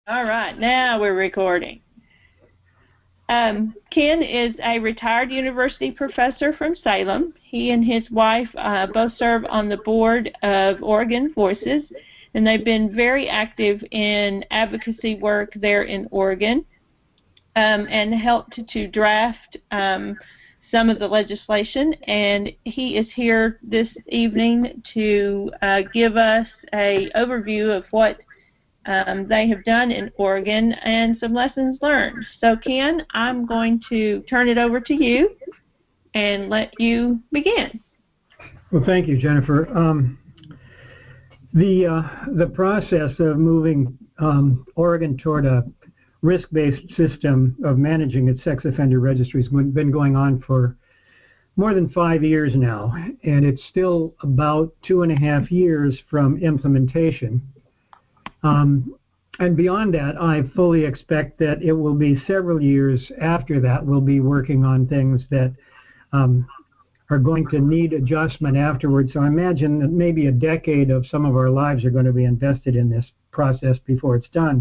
All right, now we're recording. Ken is a retired university professor from Salem. He and his wife both serve on the board of Oregon Voices, and they've been very active in advocacy work there in Oregon and helped to draft some of the legislation. And he is here this evening to give us an overview of what they have done in Oregon and some lessons learned. So Ken, I'm going to turn it over to you and let you begin. Well, thank you, Jennifer. The process of moving Oregon toward a risk-based system of managing its sex offender registries has been going on for more than 5 years now, and it's still about 2.5 years from implementation. And beyond that, I fully expect that it will be several years after that we'll be working on things that are going to need adjustment afterwards. So I imagine that maybe a decade of some of our lives are going to be invested in this process before it's done.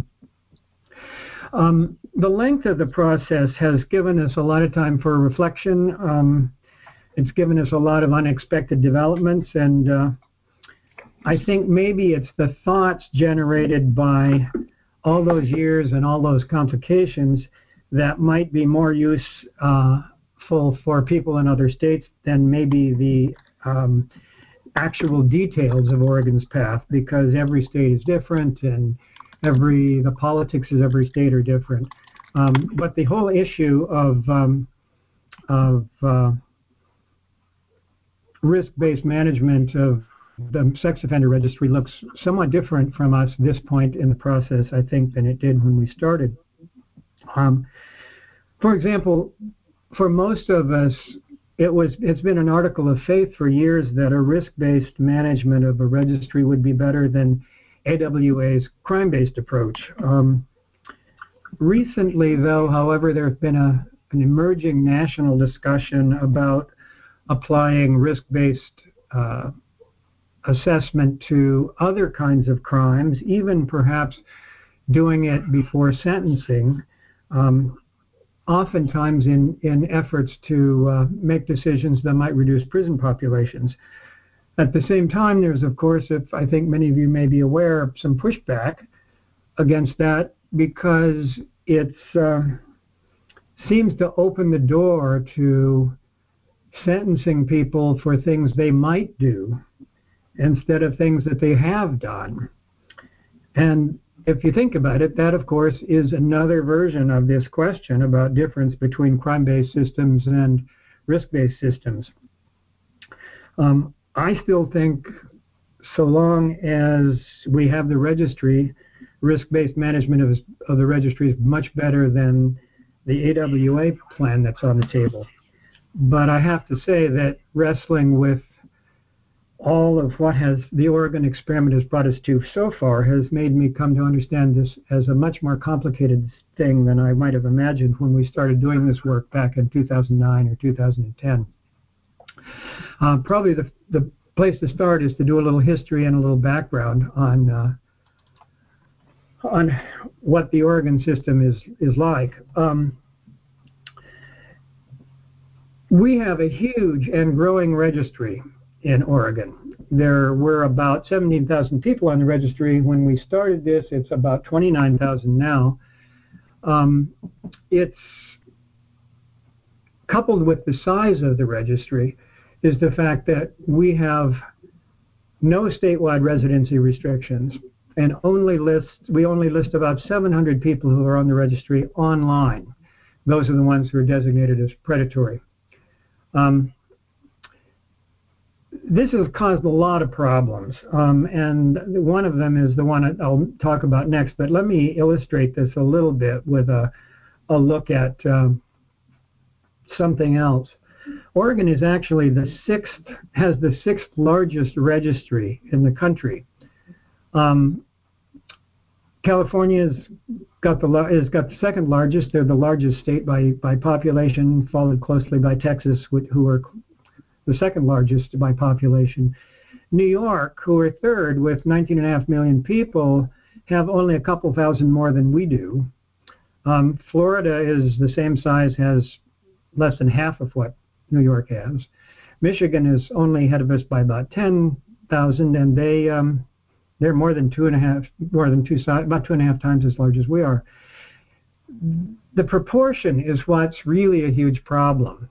The length of the process has given us a lot of time for reflection. It's given us a lot of unexpected developments, and I think maybe it's the thoughts generated by all those years and all those complications that might be more useful for people in other states than maybe the actual details of Oregon's path, because every state is different and the politics of every state are different. But the whole issue of risk-based management of the sex offender registry looks somewhat different from us at this point in the process, I think, than it did when we started. For example, for most of us, it's been an article of faith for years that a risk-based management of a registry would be better than AWA's crime-based approach. Recently, though, however, there's been an emerging national discussion about applying risk-based assessment to other kinds of crimes, even perhaps doing it before sentencing, oftentimes in efforts to make decisions that might reduce prison populations. At the same time, there's, of course, I think many of you may be aware, some pushback against that, because it seems to open the door to sentencing people for things they might do instead of things that they have done. And if you think about it, that, of course, is another version of this question about difference between crime-based systems and risk-based systems. I still think so long as we have the registry, risk-based management of the registry is much better than the AWA plan that's on the table. But I have to say that wrestling with all of what the Oregon experiment has brought us to so far has made me come to understand this as a much more complicated thing than I might have imagined when we started doing this work back in 2009 or 2010. Probably the place to start is to do a little history and a little background on what the Oregon system is like. We have a huge and growing registry in Oregon. There were about 17,000 people on the registry when we started this. It's about 29,000 now. It's coupled with the size of the registry is the fact that we have no statewide residency restrictions and we only list about 700 people who are on the registry online. Those are the ones who are designated as predatory. This has caused a lot of problems, and one of them is the one I'll talk about next, but let me illustrate this a little bit with a look at something else. Oregon is actually has the sixth largest registry in the country. California's got the second largest. They're the largest state by population, followed closely by Texas, who are the second largest by population. New York, who are third with 19.5 million people, have only a couple thousand more than we do. Florida is the same size, has less than half of what New York has. Michigan is only ahead of us by about 10,000, and they're more than about 2.5 times as large as we are. The proportion is what's really a huge problem.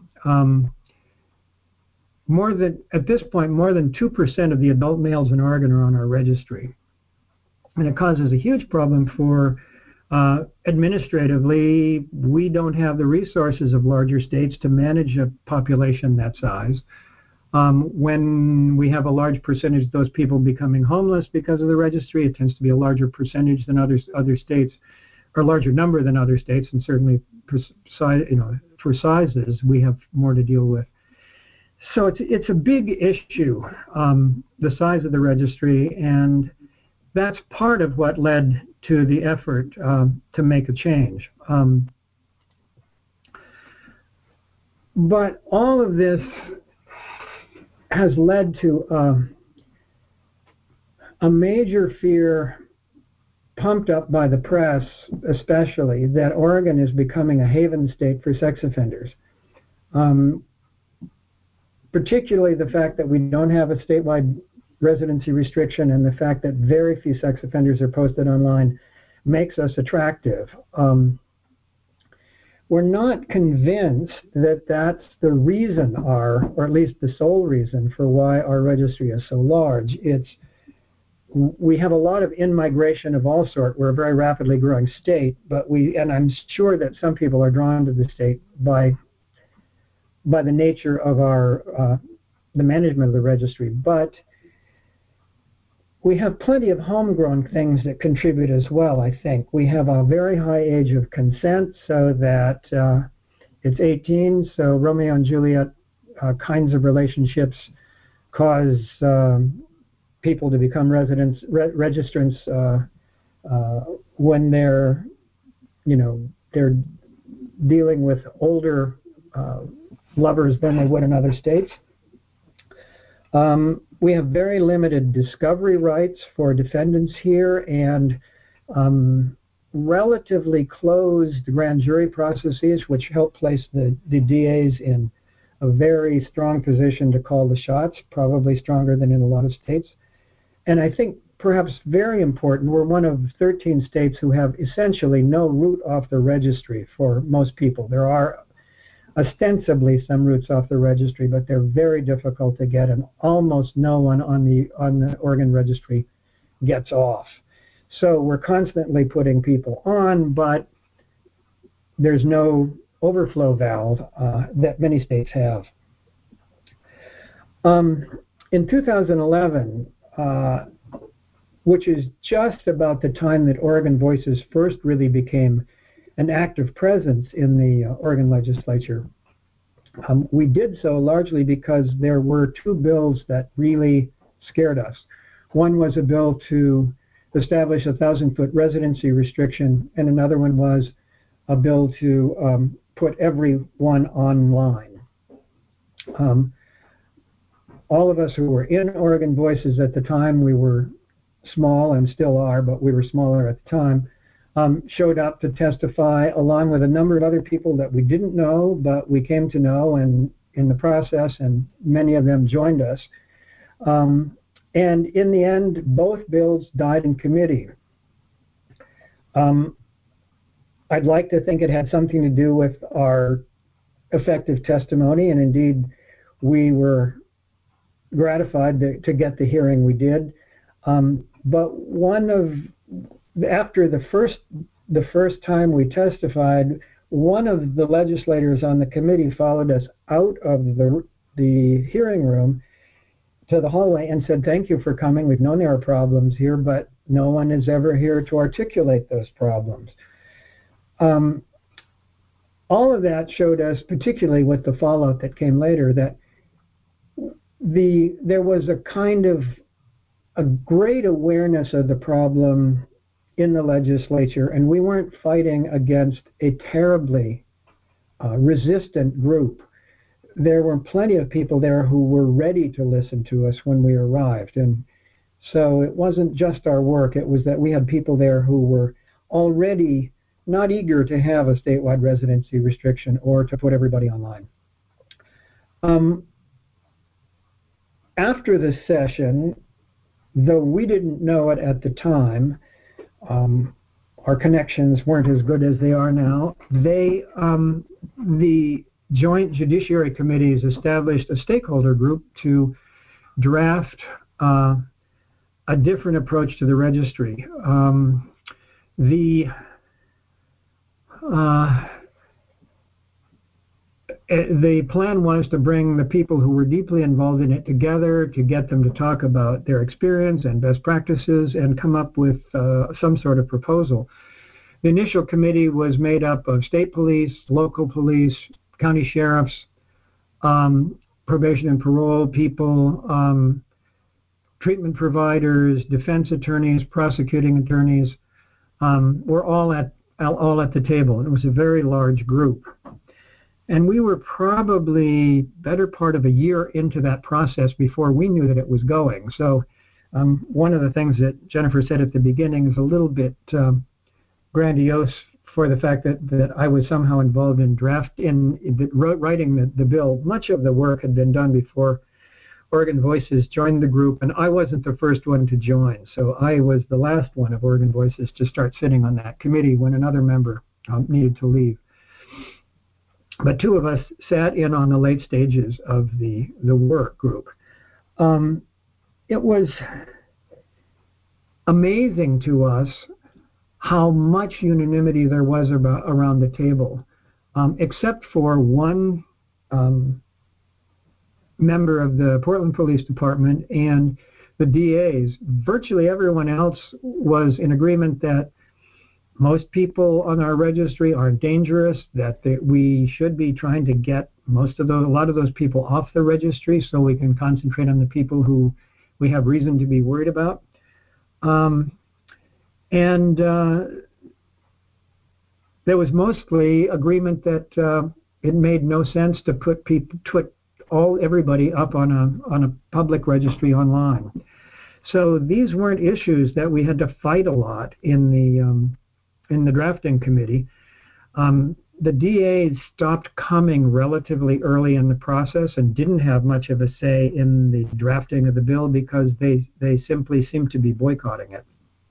At this point, more than 2% of the adult males in Oregon are on our registry. And it causes a huge problem for administratively, we don't have the resources of larger states to manage a population that size. When we have a large percentage of those people becoming homeless because of the registry, it tends to be a larger percentage than other states, or larger number than other states, and certainly for sizes, we have more to deal with. So it's a big issue, the size of the registry, and that's part of what led to the effort to make a change. But all of this has led to a major fear, pumped up by the press especially, that Oregon is becoming a haven state for sex offenders. Particularly the fact that we don't have a statewide residency restriction, and the fact that very few sex offenders are posted online makes us attractive. We're not convinced that that's the reason, or at least the sole reason, for why our registry is so large. We have a lot of in-migration of all sorts. We're a very rapidly growing state, and I'm sure that some people are drawn to the state by the nature of the management of the registry. But we have plenty of homegrown things that contribute as well, I think. We have a very high age of consent, so that it's 18, so Romeo and Juliet kinds of relationships cause people to become registrants when they're dealing with older lovers than they would in other states. We have very limited discovery rights for defendants here, and relatively closed grand jury processes, which help place the DAs in a very strong position to call the shots, probably stronger than in a lot of states. And I think perhaps very important, we're one of 13 states who have essentially no route off the registry for most people. There are ostensibly some routes off the registry, but they're very difficult to get, and almost no one on the Oregon registry gets off. So we're constantly putting people on, but there's no overflow valve that many states have. In 2011, which is just about the time that Oregon Voices first really became an active presence in the Oregon legislature, we did so largely because there were two bills that really scared us. One was a bill to establish a 1,000-foot residency restriction, and another one was a bill to put everyone online. All of us who were in Oregon Voices at the time, we were small and still are, but we were smaller at the time, showed up to testify along with a number of other people that we didn't know, but we came to know, and in the process, and many of them joined us. And in the end, both bills died in committee. I'd like to think it had something to do with our effective testimony, and indeed we were gratified to get the hearing we did. But after the first time we testified, one of the legislators on the committee followed us out of the hearing room to the hallway and said, "Thank you for coming. We've known there are problems here, but no one is ever here to articulate those problems." All of that showed us, particularly with the fallout that came later, that there was a kind of a great awareness of the problem in the legislature, and we weren't fighting against a terribly resistant group. There were plenty of people there who were ready to listen to us when we arrived, and So it wasn't just our work, it was that we had people there who were already not eager to have a statewide residency restriction or to put everybody online. After the session, though we didn't know it at the time, our connections weren't as good as they are now. The Joint Judiciary Committees established a stakeholder group to draft a different approach to the registry. The plan was to bring the people who were deeply involved in it together to get them to talk about their experience and best practices and come up with some sort of proposal. The initial committee was made up of state police, local police, county sheriffs, probation and parole people, treatment providers, defense attorneys, prosecuting attorneys. Were all at the table. It was a very large group. And we were probably better part of a year into that process before we knew that it was going. So one of the things that Jennifer said at the beginning is a little bit grandiose for the fact that I was somehow involved in writing the bill. Much of the work had been done before Oregon Voices joined the group, and I wasn't the first one to join. So I was the last one of Oregon Voices to start sitting on that committee when another member needed to leave. But two of us sat in on the late stages of the work group. It was amazing to us how much unanimity there was around the table, except for one member of the Portland Police Department and the DAs. Virtually everyone else was in agreement that most people on our registry aren't dangerous, that we should be trying to get a lot of those people off the registry so we can concentrate on the people who we have reason to be worried about. There was mostly agreement that it made no sense to put everybody up on a public registry online. So these weren't issues that we had to fight a lot in the drafting committee. The DAs stopped coming relatively early in the process and didn't have much of a say in the drafting of the bill because they simply seemed to be boycotting it.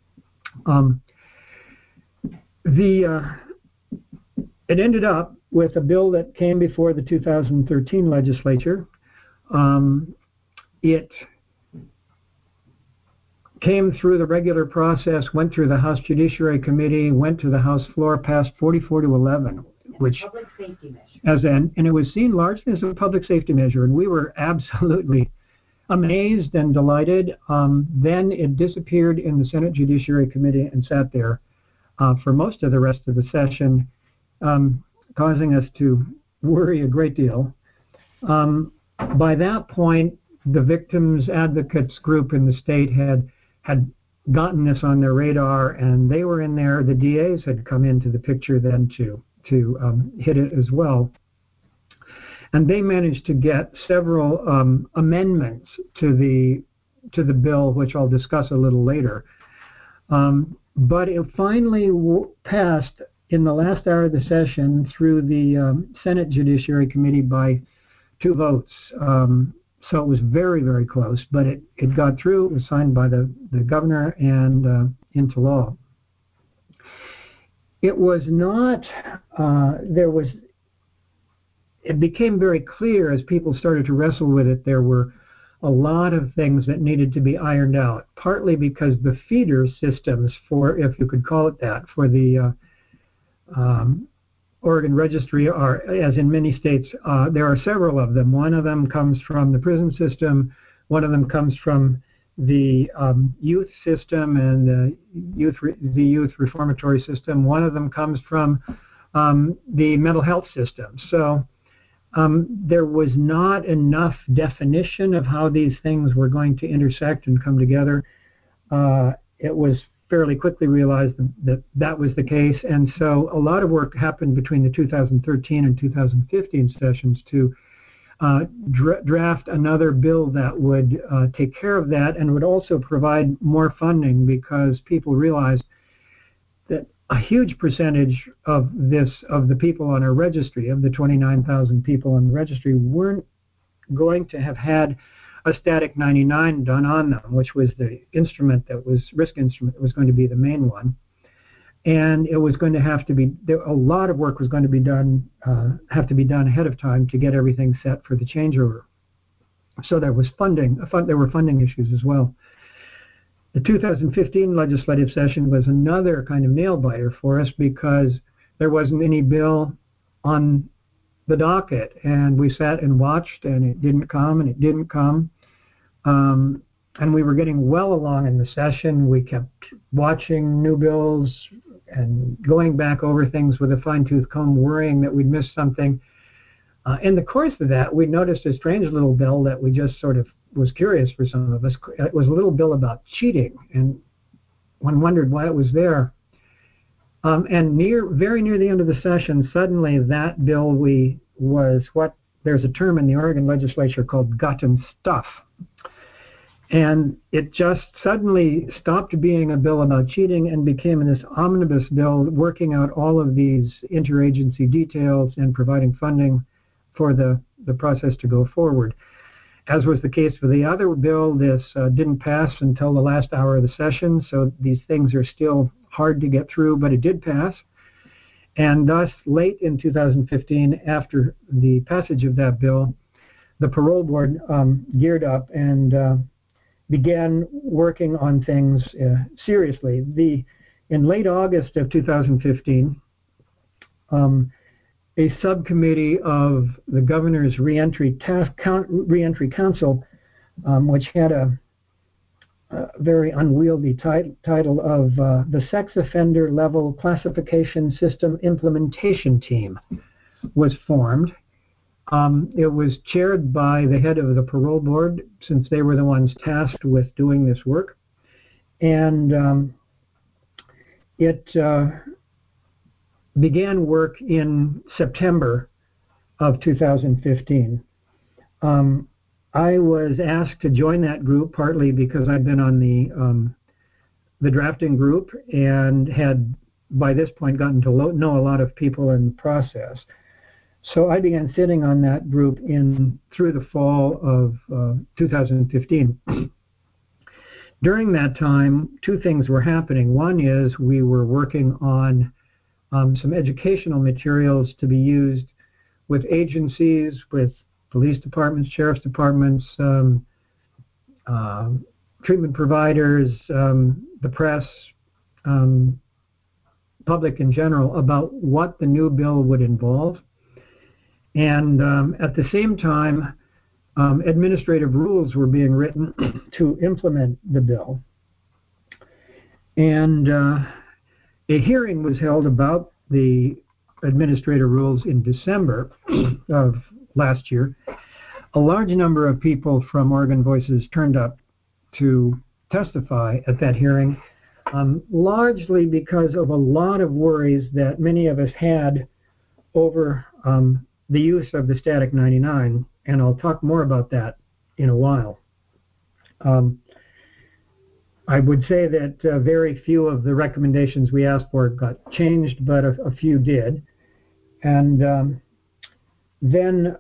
It ended up with a bill that came before the 2013 legislature. It came through the regular process, went through the House Judiciary Committee, went to the House floor, passed 44-11, which public safety measure. And it was seen largely as a public safety measure, and we were absolutely amazed and delighted. Then it disappeared in the Senate Judiciary Committee and sat there for most of the rest of the session, causing us to worry a great deal. By that point, the victims advocates group in the state had gotten this on their radar, and they were in there. The DAs had come into the picture then to hit it as well. And they managed to get several amendments to the bill, which I'll discuss a little later. But it finally passed in the last hour of the session through the Senate Judiciary Committee by 2 votes. So it was very, very close, but it got through. It was signed by the governor and into law. It was not, it became very clear as people started to wrestle with it, there were a lot of things that needed to be ironed out, partly because the feeder systems for, if you could call it that, for the Oregon Registry are, as in many states, there are several of them. One of them comes from the prison system. One of them comes from the youth system and the youth reformatory system. One of them comes from the mental health system. So there was not enough definition of how these things were going to intersect and come together. It was fairly quickly realized that was the case, and so a lot of work happened between the 2013 and 2015 sessions to draft another bill that would take care of that and would also provide more funding, because people realized that a huge percentage of the people on our registry, of the 29,000 people on the registry, weren't going to have had a static 99 done on them, which was the instrument that was risk instrument that was going to be the main one. And it was going to have to be, a lot of work was going to be done, have to be done ahead of time to get everything set for the changeover. So there was there were funding issues as well. The 2015 legislative session was another kind of nail biter for us, because there wasn't any bill on the docket, and we sat and watched, and it didn't come, and it didn't come. And we were getting well along in the session. We kept watching new bills and going back over things with a fine-tooth comb, worrying that we'd missed something. In the course of that, we noticed a strange little bill that we just sort of was curious for some of us. It was a little bill about cheating, and one wondered why it was there. And very near the end of the session, suddenly that bill there's a term in the Oregon legislature called gotten stuff. And it just suddenly stopped being a bill about cheating and became this omnibus bill working out all of these interagency details and providing funding for the process to go forward. As was the case for the other bill, this didn't pass until the last hour of the session, so these things are still hard to get through, but it did pass. And thus, late in 2015, after the passage of that bill, the parole board geared up and began working on things seriously. In late August of 2015, a subcommittee of the Governor's Reentry Council, which had a very unwieldy title of the Sex Offender Level Classification System Implementation Team, was formed. It was chaired by the head of the parole board, since they were the ones tasked with doing this work. And it began work in September of 2015. I was asked to join that group partly because I'd been on the drafting group and had by this point gotten to know a lot of people in the process. So I began sitting on that group through the fall of 2015. During that time, two things were happening. One is we were working on some educational materials to be used with agencies, with police departments, sheriff's departments, treatment providers, the press, public in general, about what the new bill would involve. And at the same time, administrative rules were being written to implement the bill. And a hearing was held about the administrative rules in December of last year. A large number of people from Oregon Voices turned up to testify at that hearing, largely because of a lot of worries that many of us had over the use of the static 99, and I'll talk more about that in a while. I would say that very few of the recommendations we asked for got changed, but a few did. And then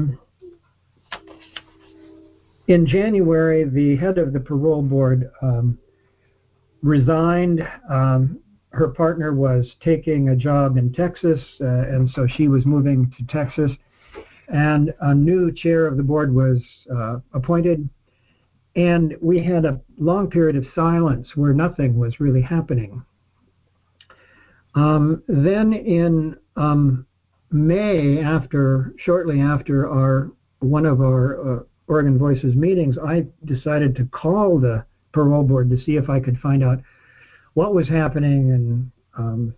in January, the head of the parole board resigned. Her partner was taking a job in Texas, and so she was moving to Texas. And a new chair of the board was appointed. And we had a long period of silence where nothing was really happening. Then in May, shortly after one of our Oregon Voices meetings, I decided to call the parole board to see if I could find out what was happening and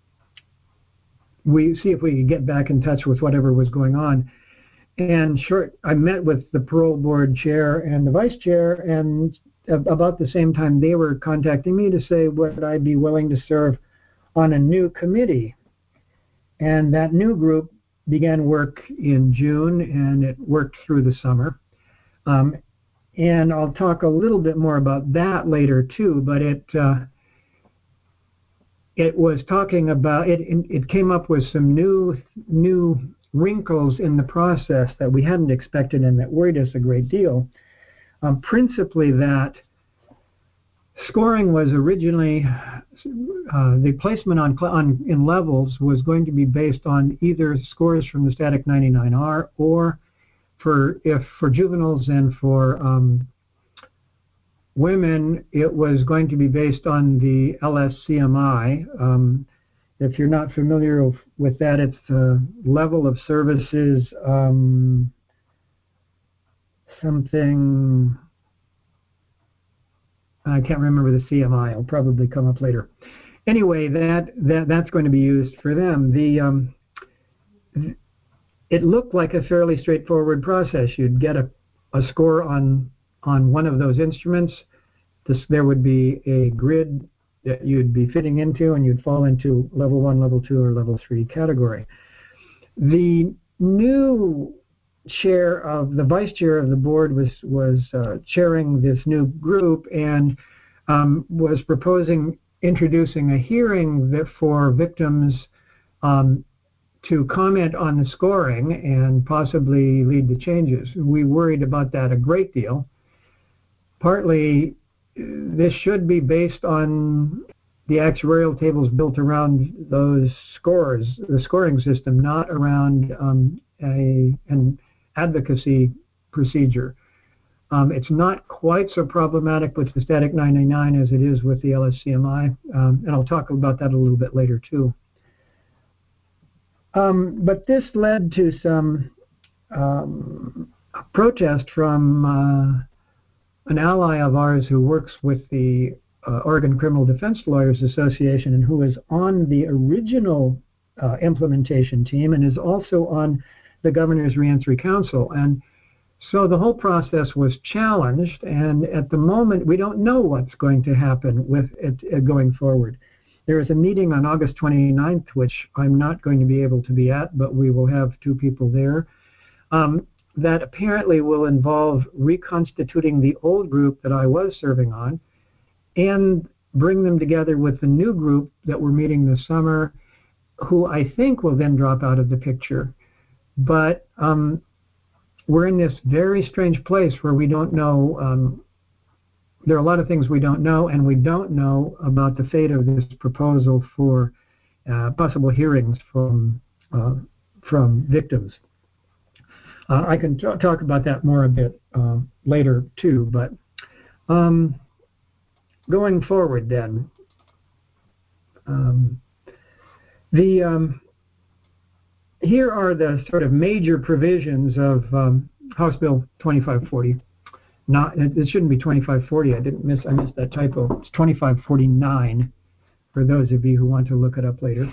see if we could get back in touch with whatever was going on. And I met with the parole board chair and the vice chair, and about the same time they were contacting me to say would I be willing to serve on a new committee. And that new group began work in June, and it worked through the summer. And I'll talk a little bit more about that later too, but it was talking about it came up with some new wrinkles in the process that we hadn't expected and that worried us a great deal. Principally that scoring was originally the placement in levels was going to be based on either scores from the static 99R or for juveniles and for women, it was going to be based on the LSCMI. If you're not familiar with that, it's the level of services, something, I can't remember the CMI. It'll probably come up later. Anyway, that's going to be used for them. It looked like a fairly straightforward process. You'd get a score on one of those instruments. There would be a grid that you'd be fitting into, and you'd fall into level 1, level 2, or level 3 category. The new the vice chair of the board was chairing this new group and was proposing introducing a hearing for victims to comment on the scoring and possibly lead to changes. We worried about that a great deal. Partly, this should be based on the actuarial tables built around those scores, the scoring system, not around an advocacy procedure. It's not quite so problematic with the static 99 as it is with the LSCMI, and I'll talk about that a little bit later too. But this led to some protest from an ally of ours who works with the Oregon Criminal Defense Lawyers Association and who is on the original implementation team and is also on the Governor's Reentry Council. And so the whole process was challenged, and at the moment we don't know what's going to happen with it going forward. There is a meeting on August 29th, which I'm not going to be able to be at, but we will have 2 people there, that apparently will involve reconstituting the old group that I was serving on and bring them together with the new group that we're meeting this summer, who I think will then drop out of the picture. But we're in this very strange place where we don't know. There are a lot of things we don't know, and we don't know about the fate of this proposal for possible hearings from victims. I can talk about that more a bit later too, but going forward then, here are the sort of major provisions of House Bill 2540. It shouldn't be 2540. I missed that typo. It's 2549 for those of you who want to look it up later.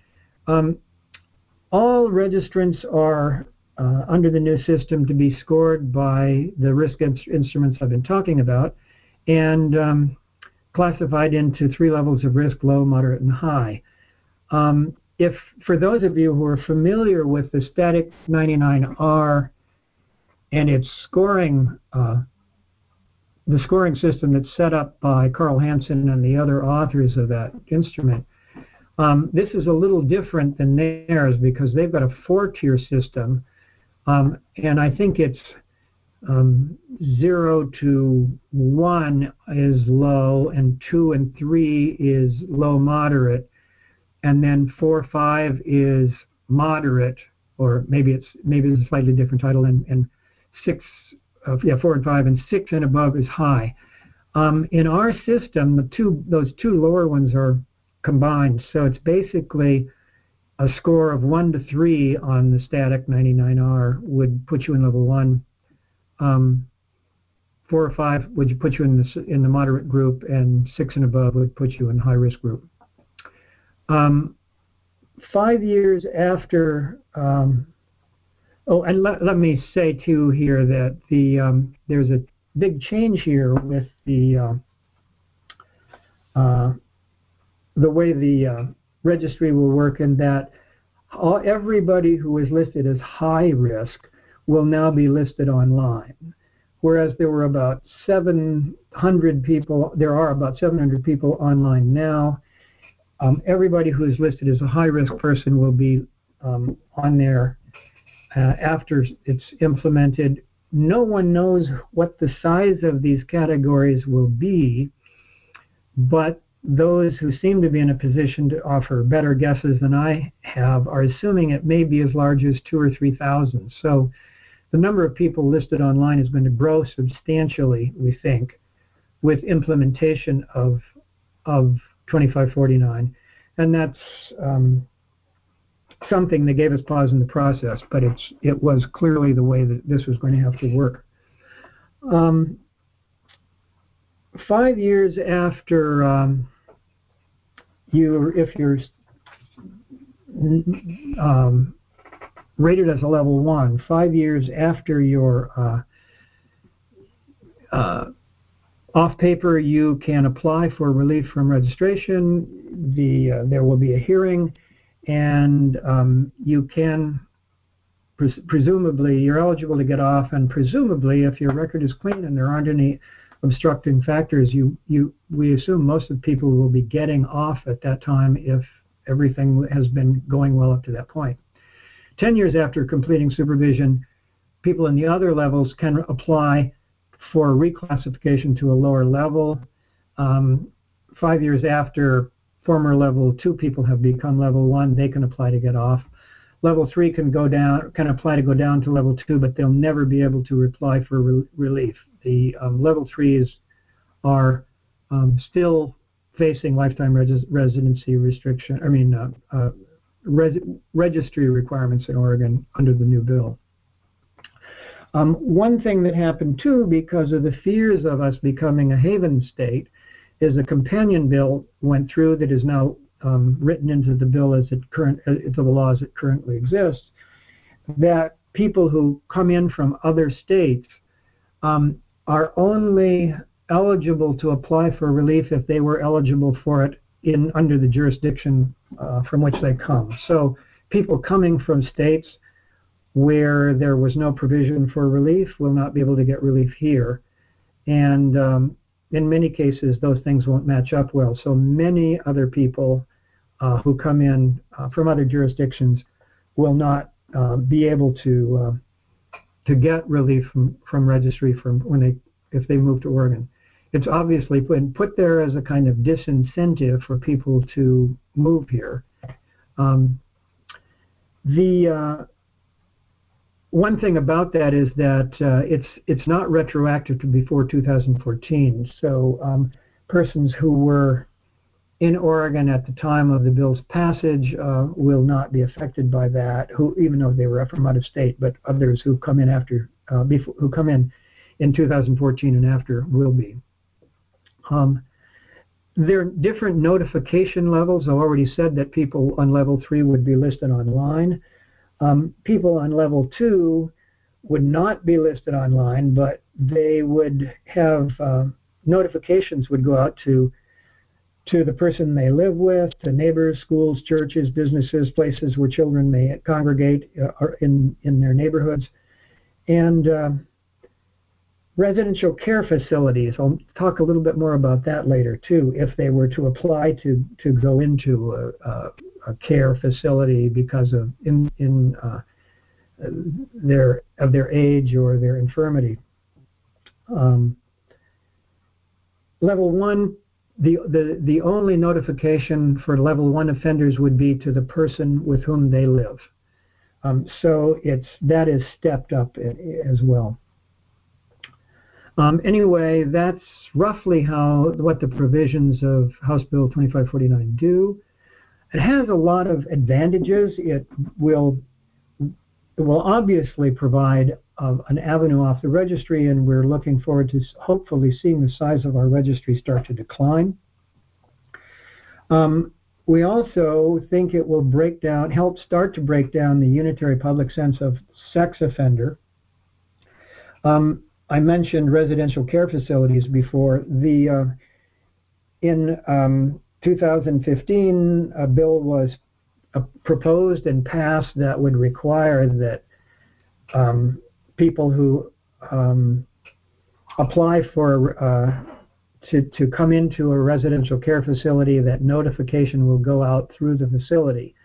All registrants are under the new system to be scored by the risk instruments I've been talking about and classified into 3 levels of risk: low, moderate, and high. If for those of you who are familiar with the static 99R and its scoring, the scoring system that's set up by Carl Hansen and the other authors of that instrument, this is a little different than theirs because they've got a 4-tier system, and I think it's 0 to 1 is low, and 2 and 3 is low moderate, and then 4, 5 is moderate, or maybe it's a slightly different title, and 6. 4 and 5, and 6 and above is high. In our system, those 2 lower ones are combined, so it's basically a score of 1 to 3 on the static 99R would put you in level 1. 4 or 5 would put you in the moderate group, and 6 and above would put you in high risk group. 5 years after. Oh, and let me say too here that there's a big change here with the way the registry will work, in that everybody who is listed as high risk will now be listed online. Whereas there were about 700 people, there are about 700 people online now. Everybody who is listed as a high-risk person will be on there after it's implemented. No one knows what the size of these categories will be, but those who seem to be in a position to offer better guesses than I have are assuming it may be as large as 2,000 or 3,000. So the number of people listed online is going to grow substantially, we think, with implementation of 2549, and that's something that gave us pause in the process, but it was clearly the way that this was going to have to work. 5 years after if you're rated as a level 1, 5 years after your off paper, you can apply for relief from registration. There will be a hearing, and you can presumably you're eligible to get off, and presumably if your record is clean and there aren't any obstructing factors, we assume most of the people will be getting off at that time if everything has been going well up to that point. 10 years after completing supervision, people in the other levels can apply for reclassification to a lower level. 5 years after former level 2 people have become level 1, they can apply to get off. Level 3 can apply to go down to level 2, but they'll never be able to apply for relief. The level 3s are still facing lifetime residency restriction. Registry requirements in Oregon under the new bill. One thing that happened too, because of the fears of us becoming a haven state, is a companion bill went through that is now written into the bill into the law as it currently exists, that people who come in from other states are only eligible to apply for relief if they were eligible for it under the jurisdiction from which they come. So people coming from states where there was no provision for relief will not be able to get relief here. And in many cases, those things won't match up well. So many other people who come in from other jurisdictions will not be able to get relief from registry if they move to Oregon. It's obviously been put there as a kind of disincentive for people to move here. The one thing about that is that it's not retroactive to before 2014. So persons who were in Oregon at the time of the bill's passage will not be affected by that, even though they were from out of state, but others who come in who come in 2014 and after will be. There are different notification levels. I already said that people on level 3 would be listed online. People on level 2 would not be listed online, but they would have notifications would go out to the person they live with, to neighbors, schools, churches, businesses, places where children may congregate in their neighborhoods, and residential care facilities. I'll talk a little bit more about that later too. If they were to apply to go into a care facility because of their age or their infirmity. Level 1, the only notification for level 1 offenders would be to the person with whom they live. So that is stepped up as well. Anyway, that's roughly what the provisions of House Bill 2549 do. It has a lot of advantages. It will obviously provide an avenue off the registry, and we're looking forward to hopefully seeing the size of our registry start to decline. We also think it will help start to break down the unitary public sense of sex offender. I mentioned residential care facilities before. In 2015, a bill was proposed and passed that would require that people who apply for to come into a residential care facility, that notification will go out through the facility.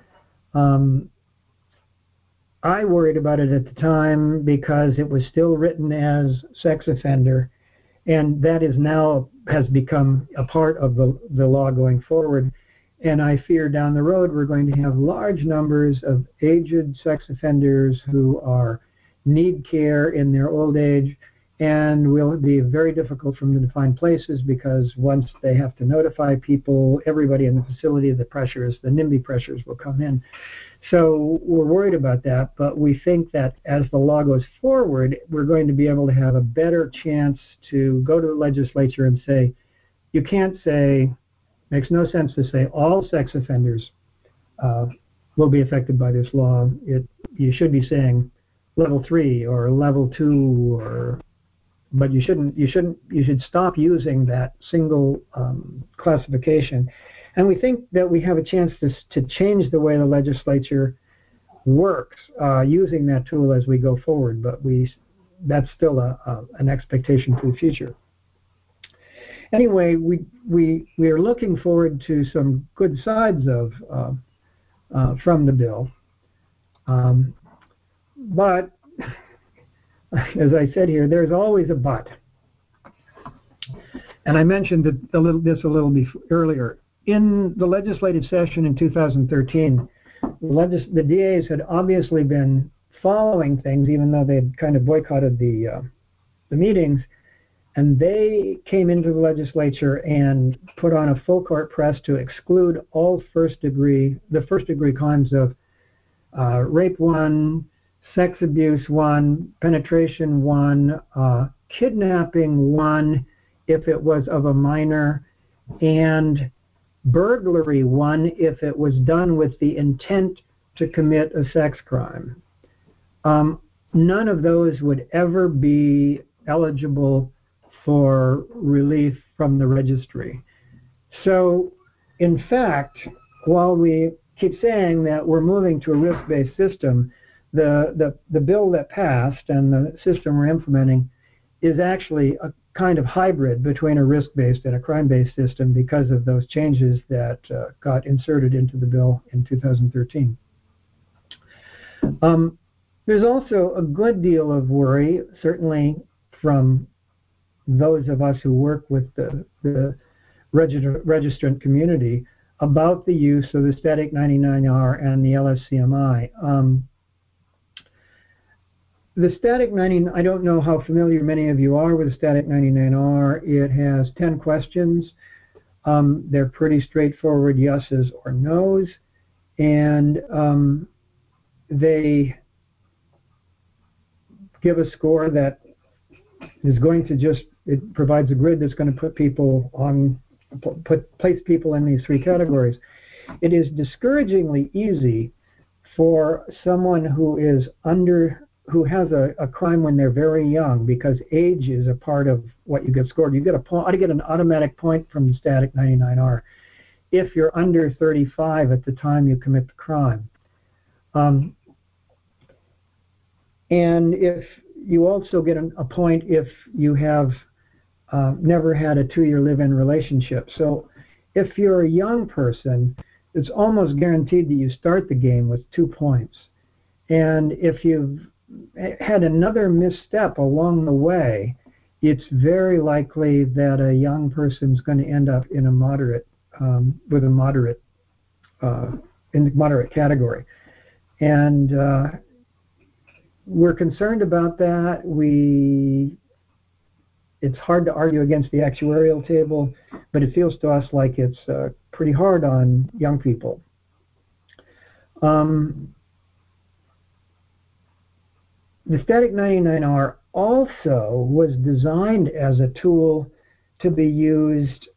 I worried about it at the time because it was still written as sex offender, and that is now has become a part of the law going forward. And I fear down the road we're going to have large numbers of aged sex offenders who need care in their old age, and will be very difficult for them to find places because once they have to notify people, everybody in the facility, the NIMBY pressures will come in. So we're worried about that, but we think that as the law goes forward, we're going to be able to have a better chance to go to the legislature and say, you can't say, makes no sense to say all sex offenders will be affected by this law. You should be saying level 3 or level 2, but you should stop using that single classification. And we think that we have a chance to change the way the legislature works using that tool as we go forward, but that's still an expectation for the future. Anyway, we are looking forward to some good sides from the bill, but as I said here, there's always a but. And I mentioned this a little earlier. In the legislative session in 2013, the DAs had obviously been following things, even though they had kind of boycotted the meetings, and they came into the legislature and put on a full court press to exclude all the first degree crimes of rape 1, sex abuse 1, penetration 1, kidnapping 1 if it was of a minor, and burglary 1 if it was done with the intent to commit a sex crime. None of those would ever be eligible for relief from the registry. So, in fact, while we keep saying that we're moving to a risk-based system, the bill that passed and the system we're implementing is actually a kind of hybrid between a risk-based and a crime-based system because of those changes that got inserted into the bill in 2013. There's also a good deal of worry, certainly from those of us who work with the registrant community, about the use of the static 99R and the LSCMI. The static 99, I don't know how familiar many of you are with the static 99R. It has 10 questions. They're pretty straightforward yeses or nos, and they give a score that is going to it provides a grid that's going to put people place people in these 3 categories. It is discouragingly easy for someone who has a crime when they're very young, because age is a part of what you get scored. You get an automatic point from the static 99R if you're under 35 at the time you commit the crime. And if you also get a point if you have never had a 2-year live-in relationship. So if you're a young person, it's almost guaranteed that you start the game with 2 points. And if you've had another misstep along the way, it's very likely that a young person's going to end up in a moderate in the moderate category. And we're concerned about that. It's hard to argue against the actuarial table, but it feels to us like it's pretty hard on young people. The static 99R also was designed as a tool to be used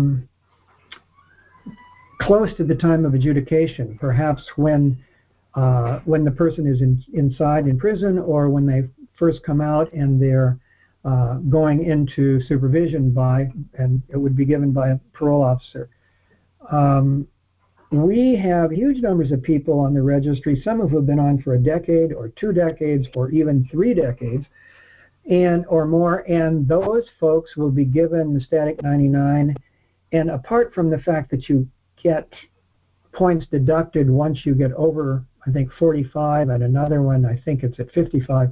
close to the time of adjudication, perhaps when the person is inside in prison, or when they first come out and they're going into supervision and it would be given by a parole officer. we have huge numbers of people on the registry, some of who have been on for a decade or 2 decades or even 3 decades and or more, and those folks will be given the static 99. And apart from the fact that you get points deducted once you get over, I think, 45, and another one, I think it's at 55,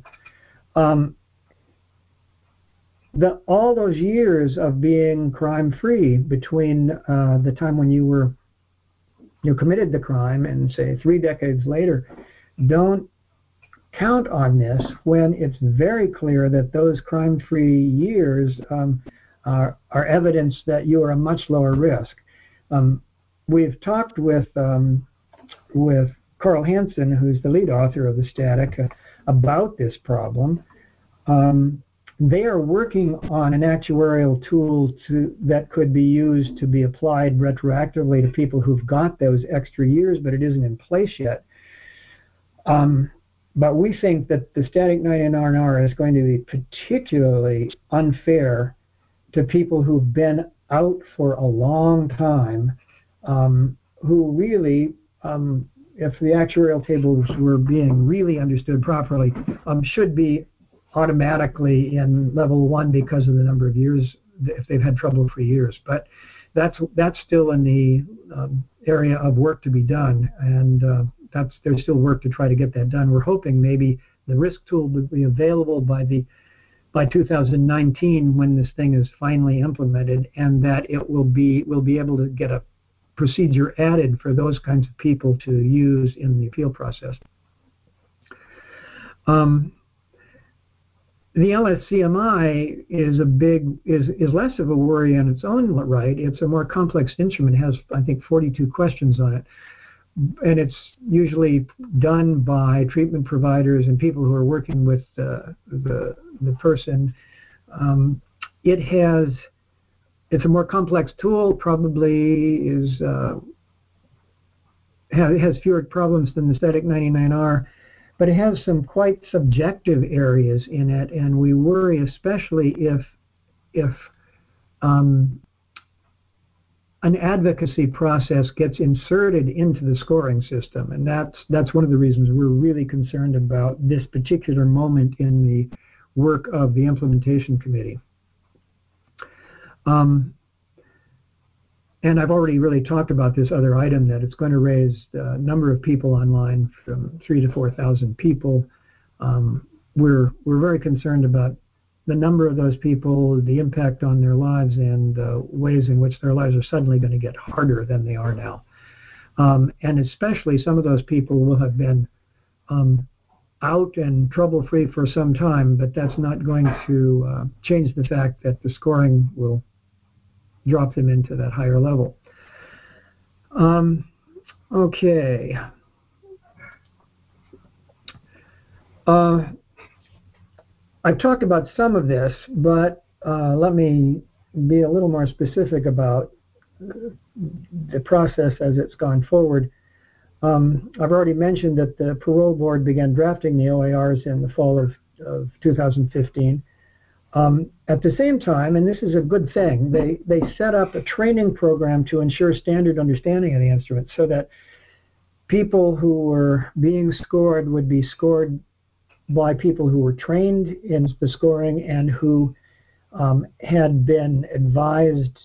all those years of being crime-free between the time when you committed the crime and, say, 3 decades later, don't count on this when it's very clear that those crime-free years are evidence that you are a much lower risk. We've talked with Carl Hansen, who's the lead author of the static, about this problem. They are working on an actuarial tool that could be used to be applied retroactively to people who've got those extra years, but it isn't in place yet. But we think that the static 99R is going to be particularly unfair to people who've been out for a long time, who really, if the actuarial tables were being really understood properly, should be automatically in level 1 because of the number of years, if they've had trouble for years. But that's still in the area of work to be done, and there's still work to try to get that done. We're hoping maybe the risk tool will be available by 2019 when this thing is finally implemented, and that we'll be able to get a procedure added for those kinds of people to use in the appeal process. The LSCMI is less of a worry in its own right. It's a more complex instrument. It has, I think, 42 questions on it. And it's usually done by treatment providers and people who are working with the person. It's a more complex tool, probably has fewer problems than the static 99R, but it has some quite subjective areas in it, and we worry especially if an advocacy process gets inserted into the scoring system, and that's one of the reasons we're really concerned about this particular moment in the work of the implementation committee. And I've already really talked about this other item, that it's going to raise the number of people online from 3,000 to 4,000 people. We're very concerned about the number of those people, the impact on their lives, and ways in which their lives are suddenly going to get harder than they are now. And especially some of those people will have been out and trouble-free for some time, but that's not going to change the fact that the scoring will drop them into that higher level. Okay. I've talked about some of this, but let me be a little more specific about the process as it's gone forward. I've already mentioned that the parole board began drafting the OARs in the fall of 2015. At the same time, and this is a good thing, they set up a training program to ensure standard understanding of the instrument, so that people who were being scored would be scored by people who were trained in the scoring and who had been advised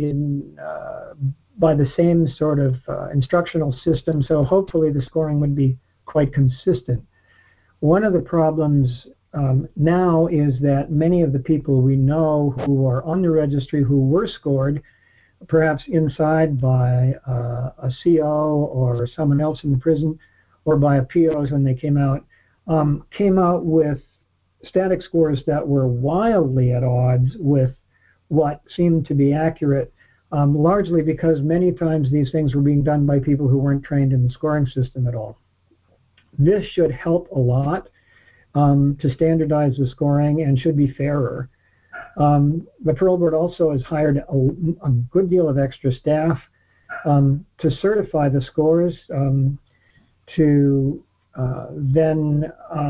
by the same sort of instructional system, so hopefully the scoring would be quite consistent. One of the problems now is that many of the people we know who are on the registry who were scored, perhaps inside by a CO or someone else in the prison, or by a POs when they came out with static scores that were wildly at odds with what seemed to be accurate, largely because many times these things were being done by people who weren't trained in the scoring system at all. This should help a lot to standardize the scoring and should be fairer. The parole board also has hired a good deal of extra staff to certify the scores, to then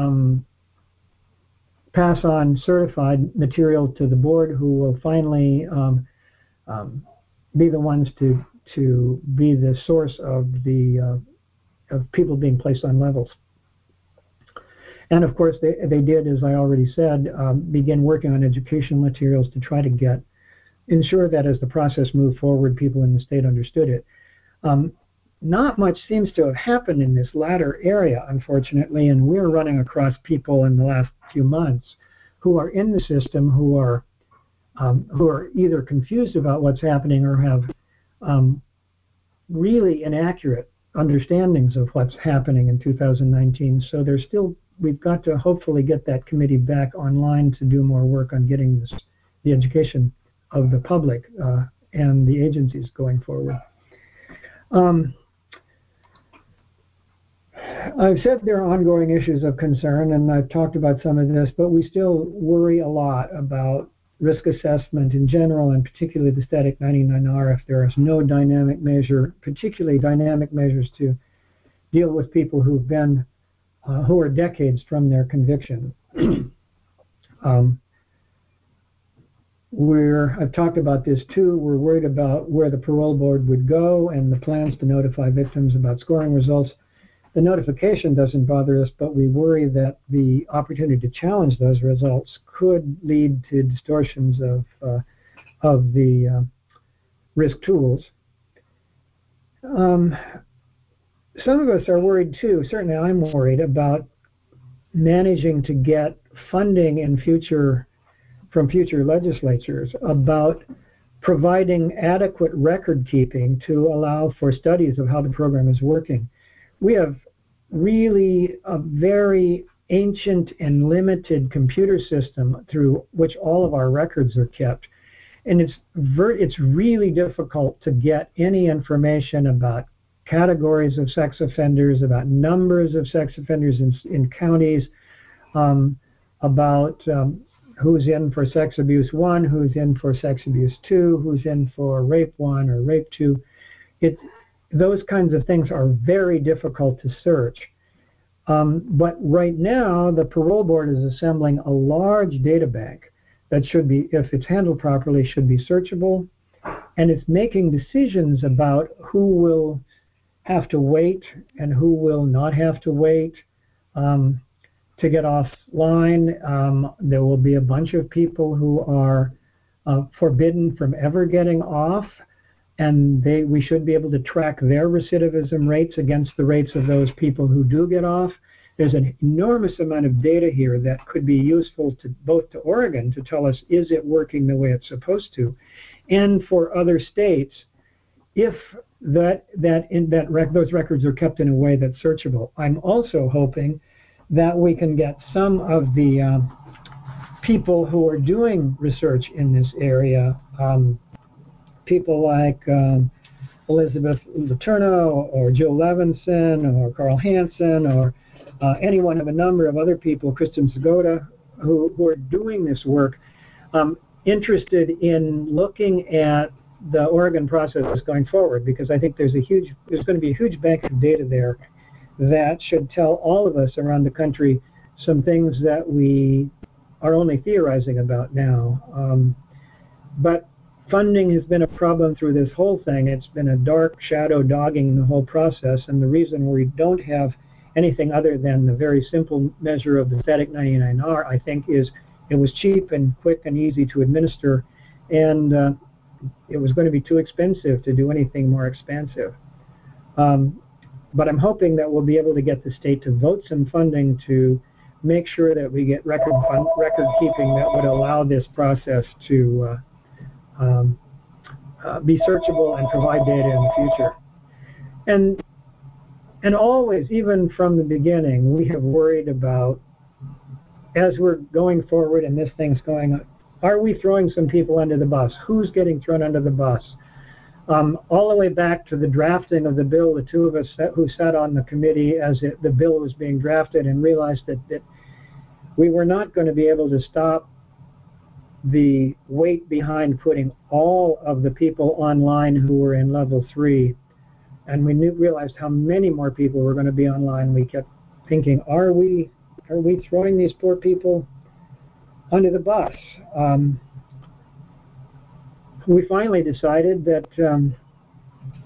pass on certified material to the board, who will finally be the ones to to be the source of the of people being placed on levels. And of course, they did, as I already said, begin working on educational materials to try to ensure that as the process moved forward, people in the state understood it. Not much seems to have happened in this latter area, unfortunately, and we're running across people in the last few months who are in the system who are either confused about what's happening or have really inaccurate understandings of what's happening in 2019. So we've got to hopefully get that committee back online to do more work on getting the education of the public and the agencies going forward. I've said there are ongoing issues of concern, and I've talked about some of this, but we still worry a lot about risk assessment in general, and particularly the static 99R, if there is no dynamic measure, particularly dynamic measures to deal with people who are decades from their conviction. I've talked about this too. We're worried about where the parole board would go and the plans to notify victims about scoring results. The notification doesn't bother us, but we worry that the opportunity to challenge those results could lead to distortions of the risk tools. Some of us are worried too. Certainly I'm worried about managing to get funding from future legislatures about providing adequate record keeping to allow for studies of how the program is working. We have really a very ancient and limited computer system through which all of our records are kept. And it's really difficult to get any information about categories of sex offenders, about numbers of sex offenders in counties, about who's in for sex abuse 1, who's in for sex abuse 2, who's in for rape 1 or rape 2. Those kinds of things are very difficult to search. But right now, the parole board is assembling a large data bank that should be, if it's handled properly, should be searchable. And it's making decisions about who will have to wait and who will not have to wait to get offline. There will be a bunch of people who are forbidden from ever getting off, and we should be able to track their recidivism rates against the rates of those people who do get off. There's an enormous amount of data here that could be useful both to Oregon to tell us, is it working the way it's supposed to, and for other states, if those records are kept in a way that's searchable. I'm also hoping that we can get some of the people who are doing research in this area, people like Elizabeth Letourneau or Joe Levinson or Carl Hansen or any one of a number of other people, Kristen Zgoda, who are doing this work, interested in looking at the Oregon process going forward, because I think there's going to be a huge bank of data there that should tell all of us around the country some things that we are only theorizing about now. But funding has been a problem through this whole thing. It's been a dark shadow dogging the whole process, and the reason we don't have anything other than the very simple measure of the static 99R, I think, is it was cheap and quick and easy to administer, and it was going to be too expensive to do anything more expansive. But I'm hoping that we'll be able to get the state to vote some funding to make sure that we get record keeping that would allow this process to be searchable and provide data in the future. And always, even from the beginning, we have worried about, as we're going forward and this thing's going on, are we throwing some people under the bus? Who's getting thrown under the bus? All the way back to the drafting of the bill, the two of us who sat on the committee as the bill was being drafted and realized that we were not going to be able to stop the weight behind putting all of the people online who were in level 3. And we realized how many more people were going to be online. We kept thinking, are we throwing these poor people under the bus? We finally decided that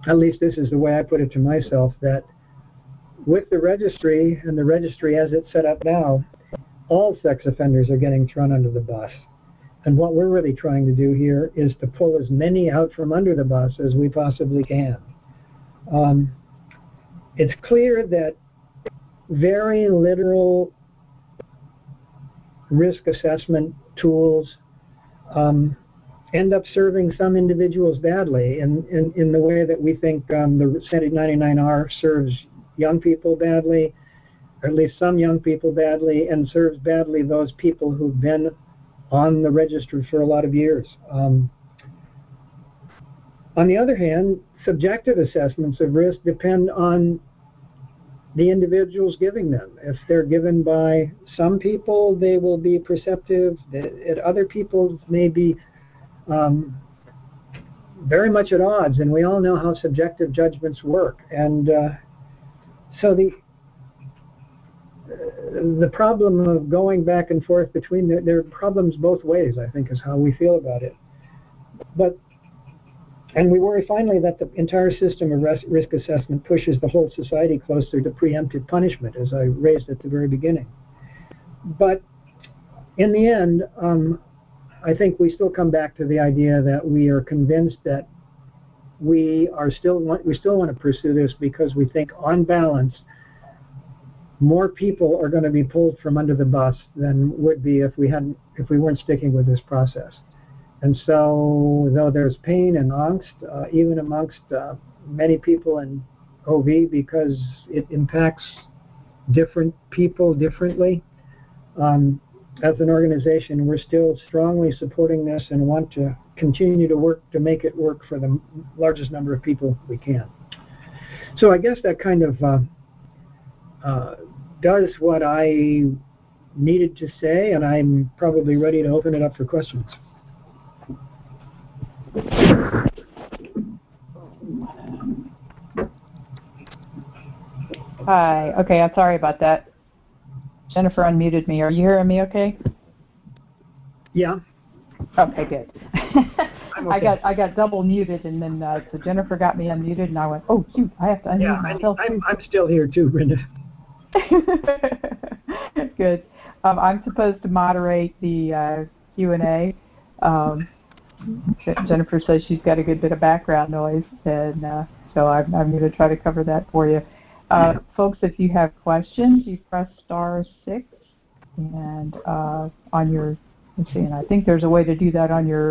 at least this is the way I put it to myself, that with the registry and the registry as it's set up now, all sex offenders are getting thrown under the bus. And what we're really trying to do here is to pull as many out from under the bus as we possibly can. It's clear that very literal risk assessment tools end up serving some individuals badly in the way that we think the Standard 99R serves young people badly, or at least some young people badly, and serves badly those people who've been on the register for a lot of years. On the other hand, subjective assessments of risk depend on the individuals giving them. If they're given by some people, they will be perceptive. At other people, may be very much at odds, and we all know how subjective judgments work. And so the problem of going back and forth between there are problems both ways, I think, is how we feel about it. And we worry finally that the entire system of risk assessment pushes the whole society closer to preemptive punishment, as I raised at the very beginning. But in the end, I think we still come back to the idea that we are convinced that we still want to pursue this because we think, on balance, more people are going to be pulled from under the bus than would be if we weren't sticking with this process. And so, though there's pain and angst, even amongst many people in OV, because it impacts different people differently, as an organization, we're still strongly supporting this and want to continue to work to make it work for the largest number of people we can. So I guess that kind of does what I needed to say, and I'm probably ready to open it up for questions. Hi. Okay, I'm sorry about that. Jennifer unmuted me. Are you hearing me okay? Yeah. Okay, good. I'm okay. I got double muted, and then so Jennifer got me unmuted, and I went, oh, shoot, I have to unmute myself too. I'm still here too, Brenda. Good. I'm supposed to moderate the Q&A. Jennifer says she's got a good bit of background noise, and so I'm going to try to cover that for you. Folks, if you have questions, you press *6, and on your, let's see, and I think there's a way to do that on your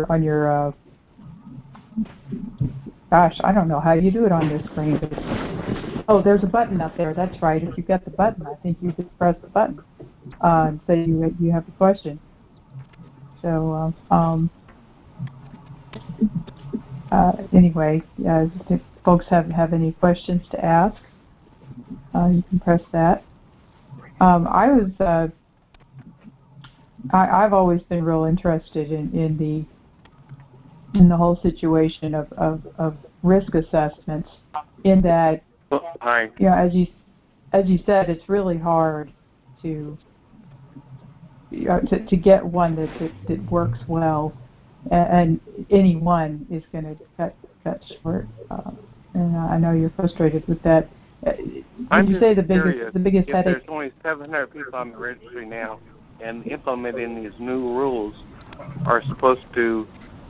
gosh, I don't know how you do it on your screen. Oh, there's a button up there. That's right. If you've got the button, I think you just press the button and say you have a question. So anyway, if folks have any questions to ask, you can press that. I've always been real interested in the whole situation of risk assessments, in that, hi. You know, as you said, it's really hard to get one that works well, and any one is going to cut short. And I know you're frustrated with that. Did you say the biggest headache? There's only 700 people on the registry now, and implementing these new rules are supposed to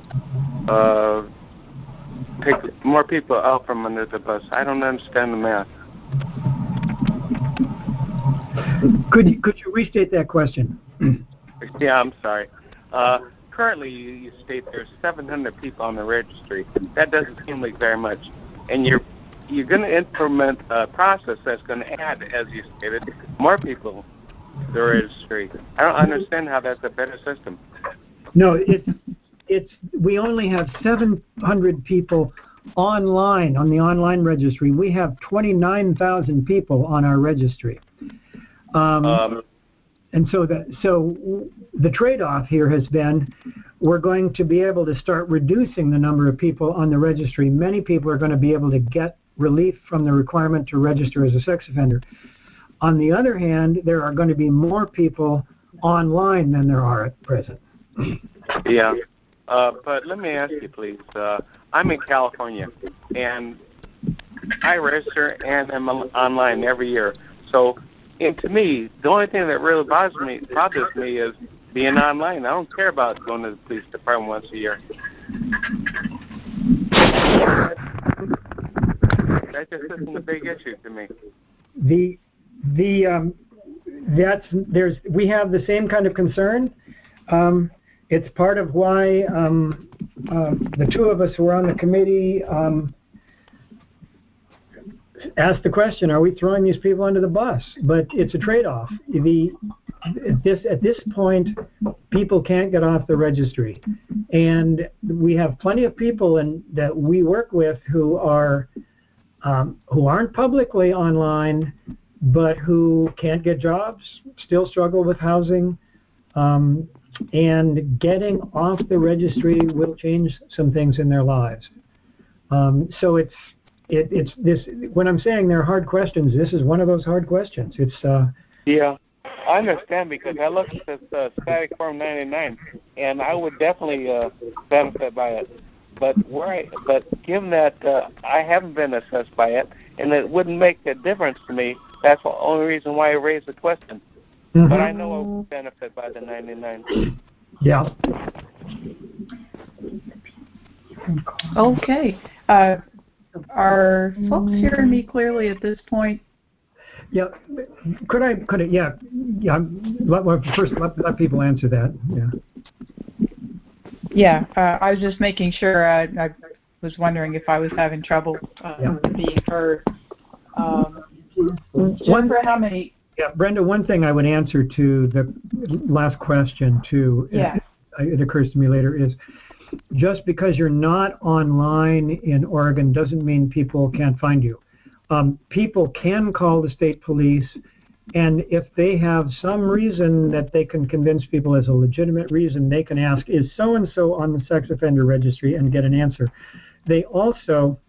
take more people out from under the bus. I don't understand the math. Could you restate that question? Yeah, I'm sorry. Currently, you state there's 700 people on the registry. That doesn't seem like very much. And you're going to implement a process that's going to add, as you stated, more people to the registry. I don't understand how that's a better system. No, we only have 700 people online, on the online registry. We have 29,000 people on our registry. And so the trade-off here has been, we're going to be able to start reducing the number of people on the registry. Many people are going to be able to get relief from the requirement to register as a sex offender. On the other hand, there are going to be more people online than there are at present. Yeah. But let me ask you, please. I'm in California, and I register and am online every year. So, and to me, the only thing that really bothers me is being online. I don't care about going to the police department once a year. That just isn't a big issue to me. We have the same kind of concern. It's part of why the two of us who are on the committee asked the question: are we throwing these people under the bus? But it's a trade-off. At this point, people can't get off the registry, and we have plenty of people that we work with who aren't publicly online, but who can't get jobs, still struggle with housing, and getting off the registry will change some things in their lives. So it's this. When I'm saying they're hard questions, this is one of those hard questions. Yeah, I understand, because I looked at this static form 99, and I would definitely benefit by it. But given that I haven't been assessed by it, and it wouldn't make a difference to me, that's the only reason why I raised the question. Mm-hmm. But I know I would benefit by the 99. Yeah. Okay. Are folks hearing me clearly at this point? Yeah. Could I? Yeah. Let people answer that. Yeah. Yeah. I was just making sure. I was wondering if I was having trouble being heard. Jennifer, how many? Yeah, Brenda, one thing I would answer to the last question, too, it occurs to me later, is just because you're not online in Oregon doesn't mean people can't find you. People can call the state police, and if they have some reason that they can convince people as a legitimate reason, they can ask, is so-and-so on the sex offender registry, and get an answer. They also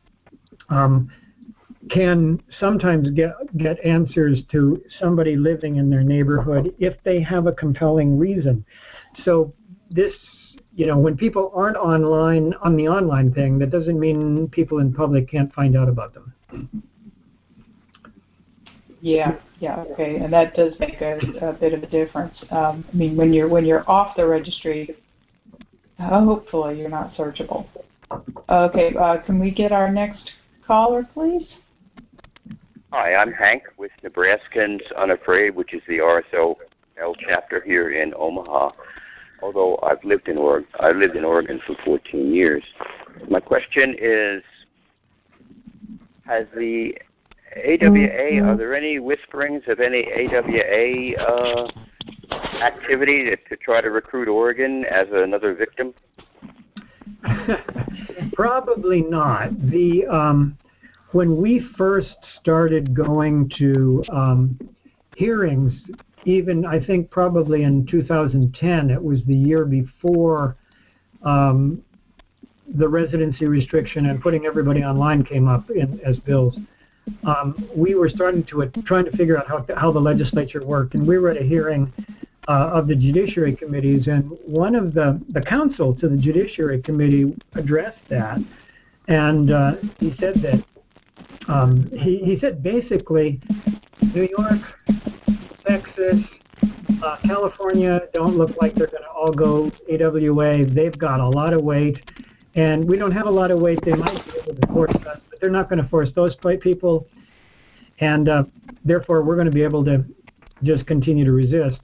can sometimes get answers to somebody living in their neighborhood if they have a compelling reason. So this, when people aren't online on the online thing, that doesn't mean people in public can't find out about them. Yeah, okay, and that does make a bit of a difference. I mean, when you're off the registry, hopefully you're not searchable. Okay, can we get our next caller, please? Hi, I'm Hank with Nebraskans Unafraid, which is the RSOL chapter here in Omaha. Although I've lived in Oregon for 14 years. My question is, has the AWA, are there any whisperings of any AWA activity to try to recruit Oregon as another victim? Probably not. When we first started going to hearings, even I think probably in 2010, it was the year before the residency restriction and putting everybody online came up as bills. We were trying to figure out how the legislature worked, and we were at a hearing of the Judiciary Committees, and one of the counsel to the Judiciary Committee addressed that, and he said that he said basically New York, Texas, California don't look like they're going to all go AWA. They've got a lot of weight, and we don't have a lot of weight. They might be able to force us, but they're not going to force those people, and therefore we're going to be able to just continue to resist.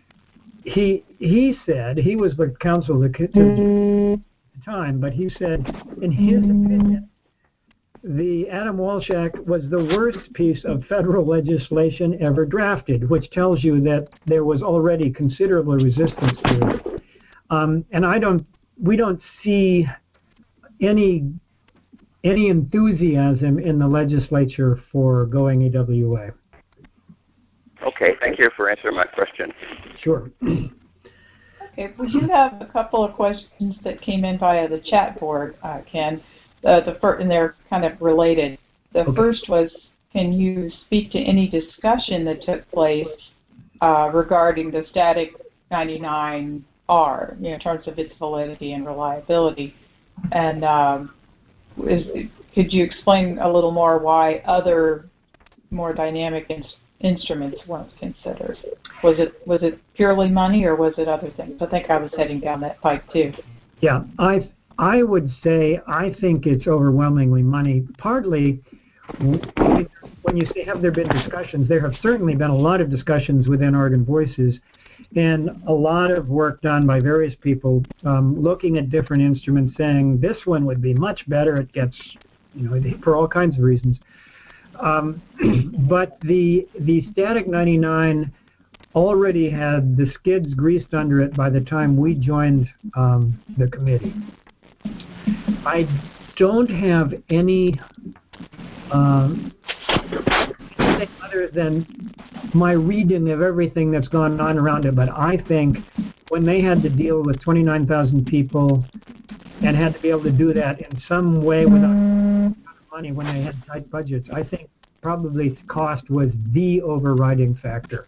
He said, he was the counsel at the time, but he said, in his opinion, the Adam Walsh Act was the worst piece of federal legislation ever drafted, which tells you that there was already considerable resistance to it. And we don't see any enthusiasm in the legislature for going AWA. Okay, thank you for answering my question. Sure. Okay, we do have a couple of questions that came in via the chat board, Ken. And they're kind of related. The first was, can you speak to any discussion that took place regarding the static 99R, in terms of its validity and reliability? And Could you explain a little more why other more dynamic instruments weren't considered? Was it purely money, or was it other things? I think I was heading down that pike too. Yeah, I would say I think it's overwhelmingly money. Partly, when you say have there been discussions, there have certainly been a lot of discussions within Oregon Voices, and a lot of work done by various people looking at different instruments, saying this one would be much better. It gets, for all kinds of reasons. But the Static 99 already had the skids greased under it by the time we joined the committee. I don't have any anything other than my reading of everything that's gone on around it, but I think when they had to deal with 29,000 people and had to be able to do that in some way without money when they had tight budgets, I think probably cost was the overriding factor.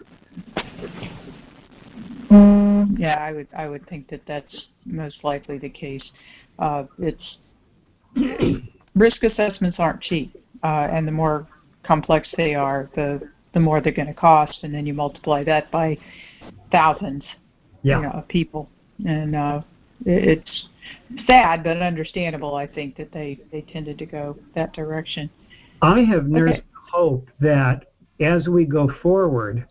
Yeah, I would think that that's most likely the case. It's risk assessments aren't cheap, and the more complex they are, the more they're going to cost, and then you multiply that by thousands of people, and it's sad but understandable. I think that they tended to go that direction. I have nursed hope that as we go forward,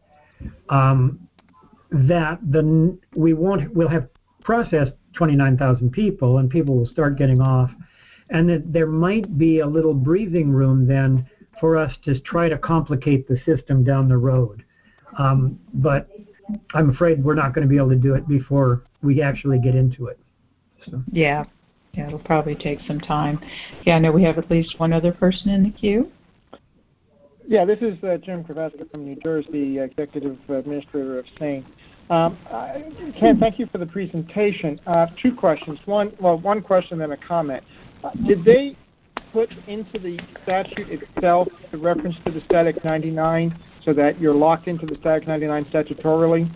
that we'll have processed 29,000 people, and people will start getting off, and that there might be a little breathing room then for us to try to complicate the system down the road. But I'm afraid we're not going to be able to do it before we actually get into it. So. Yeah, it'll probably take some time. Yeah, I know we have at least one other person in the queue. Yeah, this is Jim Kravaska from New Jersey, Executive Administrator of SANE. Ken, thank you for the presentation. Two questions. One question and a comment. Did they put into the statute itself the reference to the Static 99 so that you're locked into the Static 99 statutorily?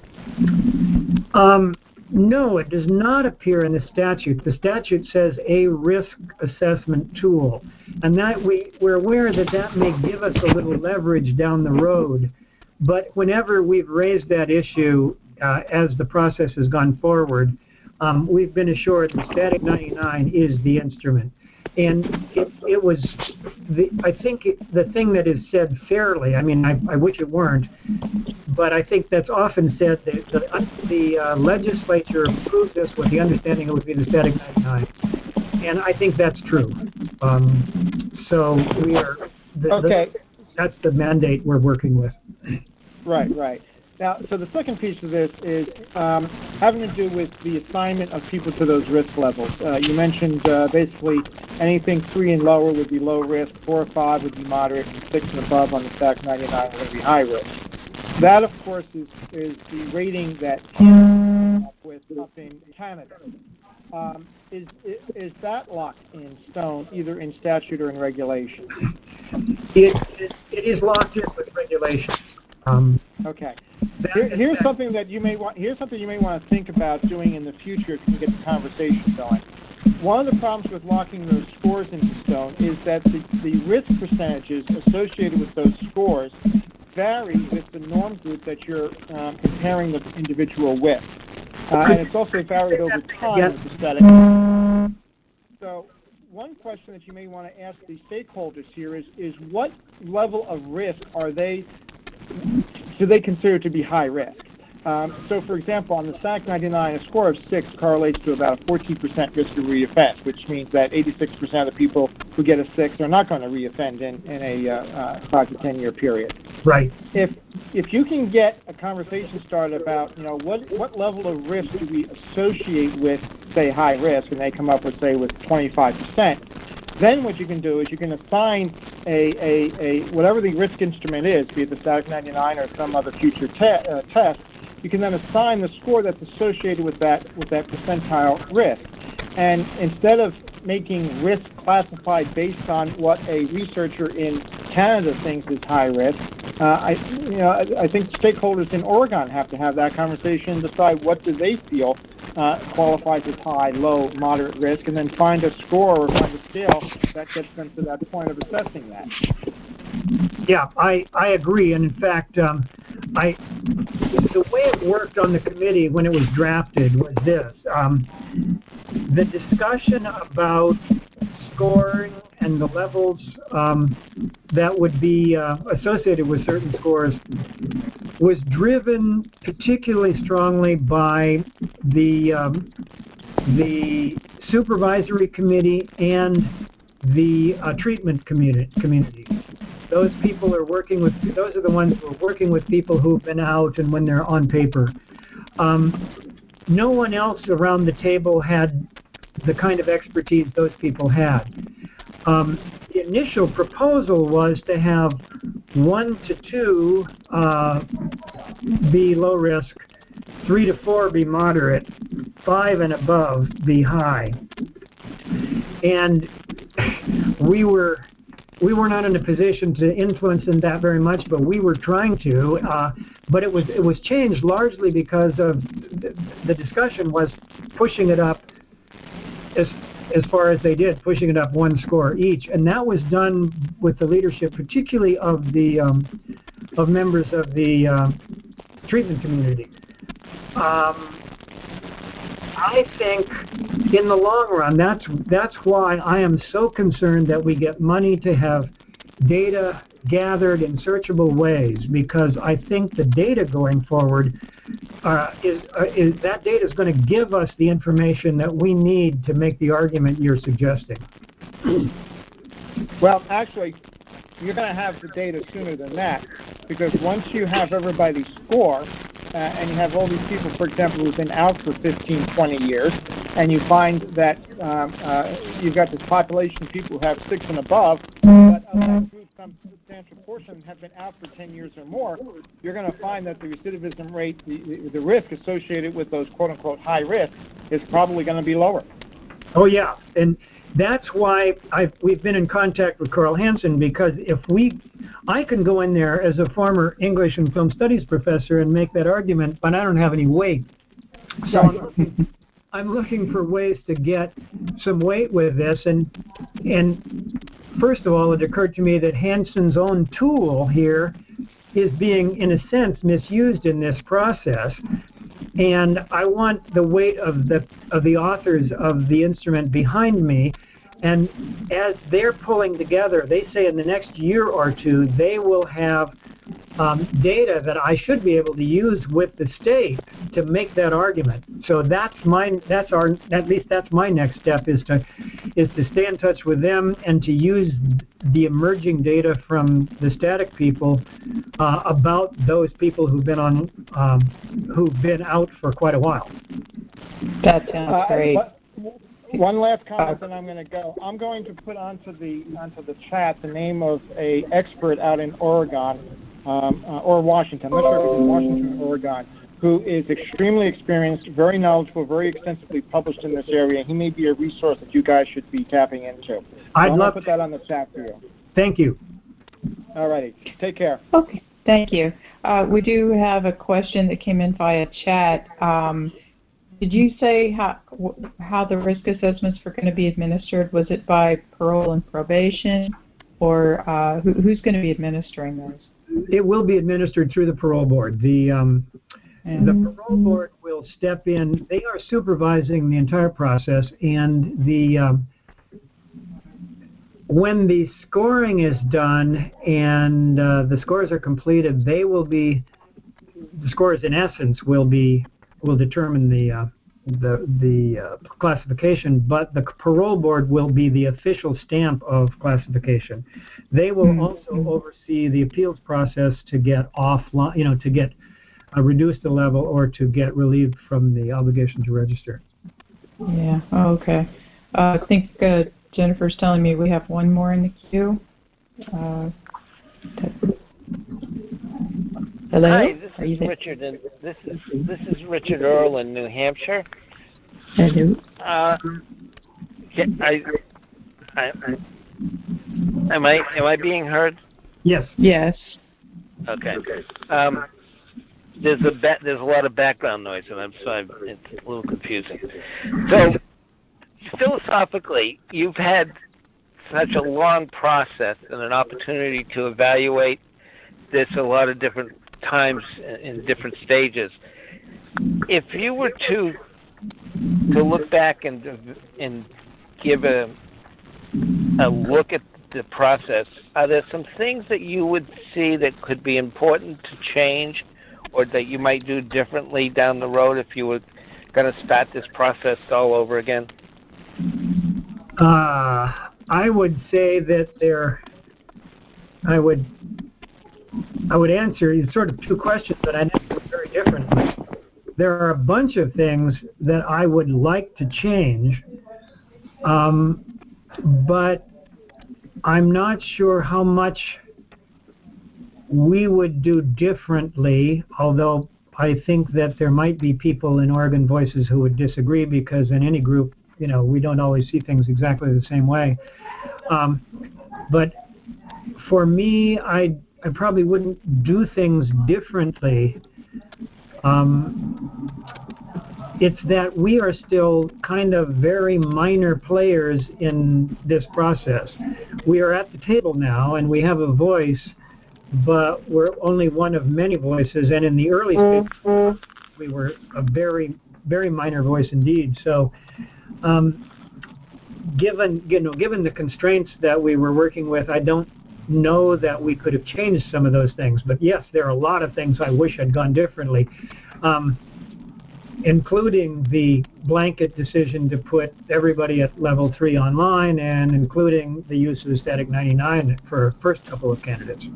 No, it does not appear in the statute. The statute says a risk assessment tool, and that we're aware that may give us a little leverage down the road. But whenever we've raised that issue as the process has gone forward, we've been assured the Static 99 is the instrument. And it was, I think the thing that is said fairly, I mean, I wish it weren't, but I think that's often said that the legislature approved this with the understanding it would be the Static 99. And I think that's true. So we are, that's the mandate we're working with. Right. Now, so the second piece of this is having to do with the assignment of people to those risk levels. You mentioned basically anything 3 and lower would be low risk, 4 or 5 would be moderate, and 6 and above on the Static 99 would be high risk. That, of course, is the rating that Canada came up with up in Canada. Is that locked in stone, either in statute or in regulation? It is locked in with regulations. Okay. Here's something you may want to think about doing in the future if you can get the conversation going. One of the problems with locking those scores into stone is that the risk percentages associated with those scores vary with the norm group that you're comparing the individual with. And it's also varied over time with the static. So one question that you may want to ask the stakeholders here is what level of risk do they consider to be high risk? So, for example, on the Static 99, a score of 6 correlates to about a 14% risk of reoffense, which means that 86% of the people who get a 6 are not going to reoffend in a 5 to 10 year period. Right. If you can get a conversation started about, what level of risk do we associate with, say, high risk, and they come up with, say, with 25%. Then what you can do is you can assign a whatever the risk instrument is, be it the Static 99 or some other future test, you can then assign the score that's associated with that percentile risk. And instead of making risk classified based on what a researcher in Canada thinks is high risk, I think stakeholders in Oregon have to have that conversation and decide what do they feel qualifies as high, low, moderate risk, and then find a score or find a scale that gets them to that point of assessing that. Yeah, I agree. And in fact, the way it worked on the committee when it was drafted was this. The discussion about scoring and the levels that would be associated with certain scores was driven particularly strongly by the supervisory committee and the treatment community. Those people are working with, those are the ones who are working with people who've been out and when they're on paper. No one else around the table had the kind of expertise those people had. The initial proposal was to have 1 to 2 be low risk, 3 to 4 be moderate, 5 and above be high. And we were not in a position to influence them that very much, but we were trying to. But it was changed largely because of the discussion was pushing it up as far as they did, pushing it up 1 score each, and that was done with the leadership, particularly of the of members of the treatment community. I think in the long run, that's why I am so concerned that we get money to have data gathered in searchable ways, because I think the data going forward is that data is going to give us the information that we need to make the argument you're suggesting. Well, actually, you're going to have the data sooner than that, because once you have everybody's score, and you have all these people, for example, who've been out for 15, 20 years, and you find that you've got this population of people who have 6 and above, but of that group, some substantial portion have been out for 10 years or more, you're going to find that the recidivism rate, the risk associated with those quote-unquote high risk is probably going to be lower. Oh, yeah. And that's why we've been in contact with Carl Hansen, because I can go in there as a former English and film studies professor and make that argument, but I don't have any weight. So I'm looking for ways to get some weight with this. And first of all, it occurred to me that Hansen's own tool here is being, in a sense, misused in this process. And I want the weight of the authors of the instrument behind me. And as they're pulling together, they say in the next year or two, they will have data that I should be able to use with the state to make that argument. So at least that's my next step, is to stay in touch with them and to use the emerging data from the static people about those people who've been out for quite a while. That sounds great. One last comment, then I'm going to go. I'm going to put onto the chat the name of a expert out in Oregon or Washington. I'm not sure if it's in Washington or Oregon, who is extremely experienced, very knowledgeable, very extensively published in this area. He may be a resource that you guys should be tapping into. I'm going to put that on the chat for you. Thank you. All righty. Take care. Okay. Thank you. We do have a question that came in via chat. Did you say how the risk assessments were going to be administered? Was it by parole and probation, or who's going to be administering those? It will be administered through the parole board. The parole board will step in. They are supervising the entire process, and when the scoring is done and the scores are completed, the scores in essence will determine the classification, but the parole board will be the official stamp of classification. They will also oversee the appeals process to get offline, to get reduced the level or to get relieved from the obligation to register. Yeah. Oh, okay. I think Jennifer's telling me we have one more in the queue. Hello? Hi, this is Richard, and this is Richard Earl in New Hampshire. Hello. Am I being heard? Yes. Yes. Okay. there's a lot of background noise, and it's a little confusing. So, philosophically, you've had such a long process and an opportunity to evaluate this a lot of different times in different stages. If you were to look back and give a look at the process, are there some things that you would see that could be important to change, or that you might do differently down the road if you were going to start this process all over again? I would say that I would answer sort of two questions, but I'd answer them very differently. There are a bunch of things that I would like to change, but I'm not sure how much we would do differently, although I think that there might be people in Oregon Voices who would disagree, because in any group, we don't always see things exactly the same way. But for me, I probably wouldn't do things differently. It's that we are still kind of very minor players in this process. We are at the table now, and we have a voice, but we're only one of many voices. And in the early stages, we were a very, very minor voice indeed. So, given the constraints that we were working with, I don't know that we could have changed some of those things. But yes, there are a lot of things I wish had gone differently. Including the blanket decision to put everybody at level 3 online, and including the use of the static 99 for first couple of candidates.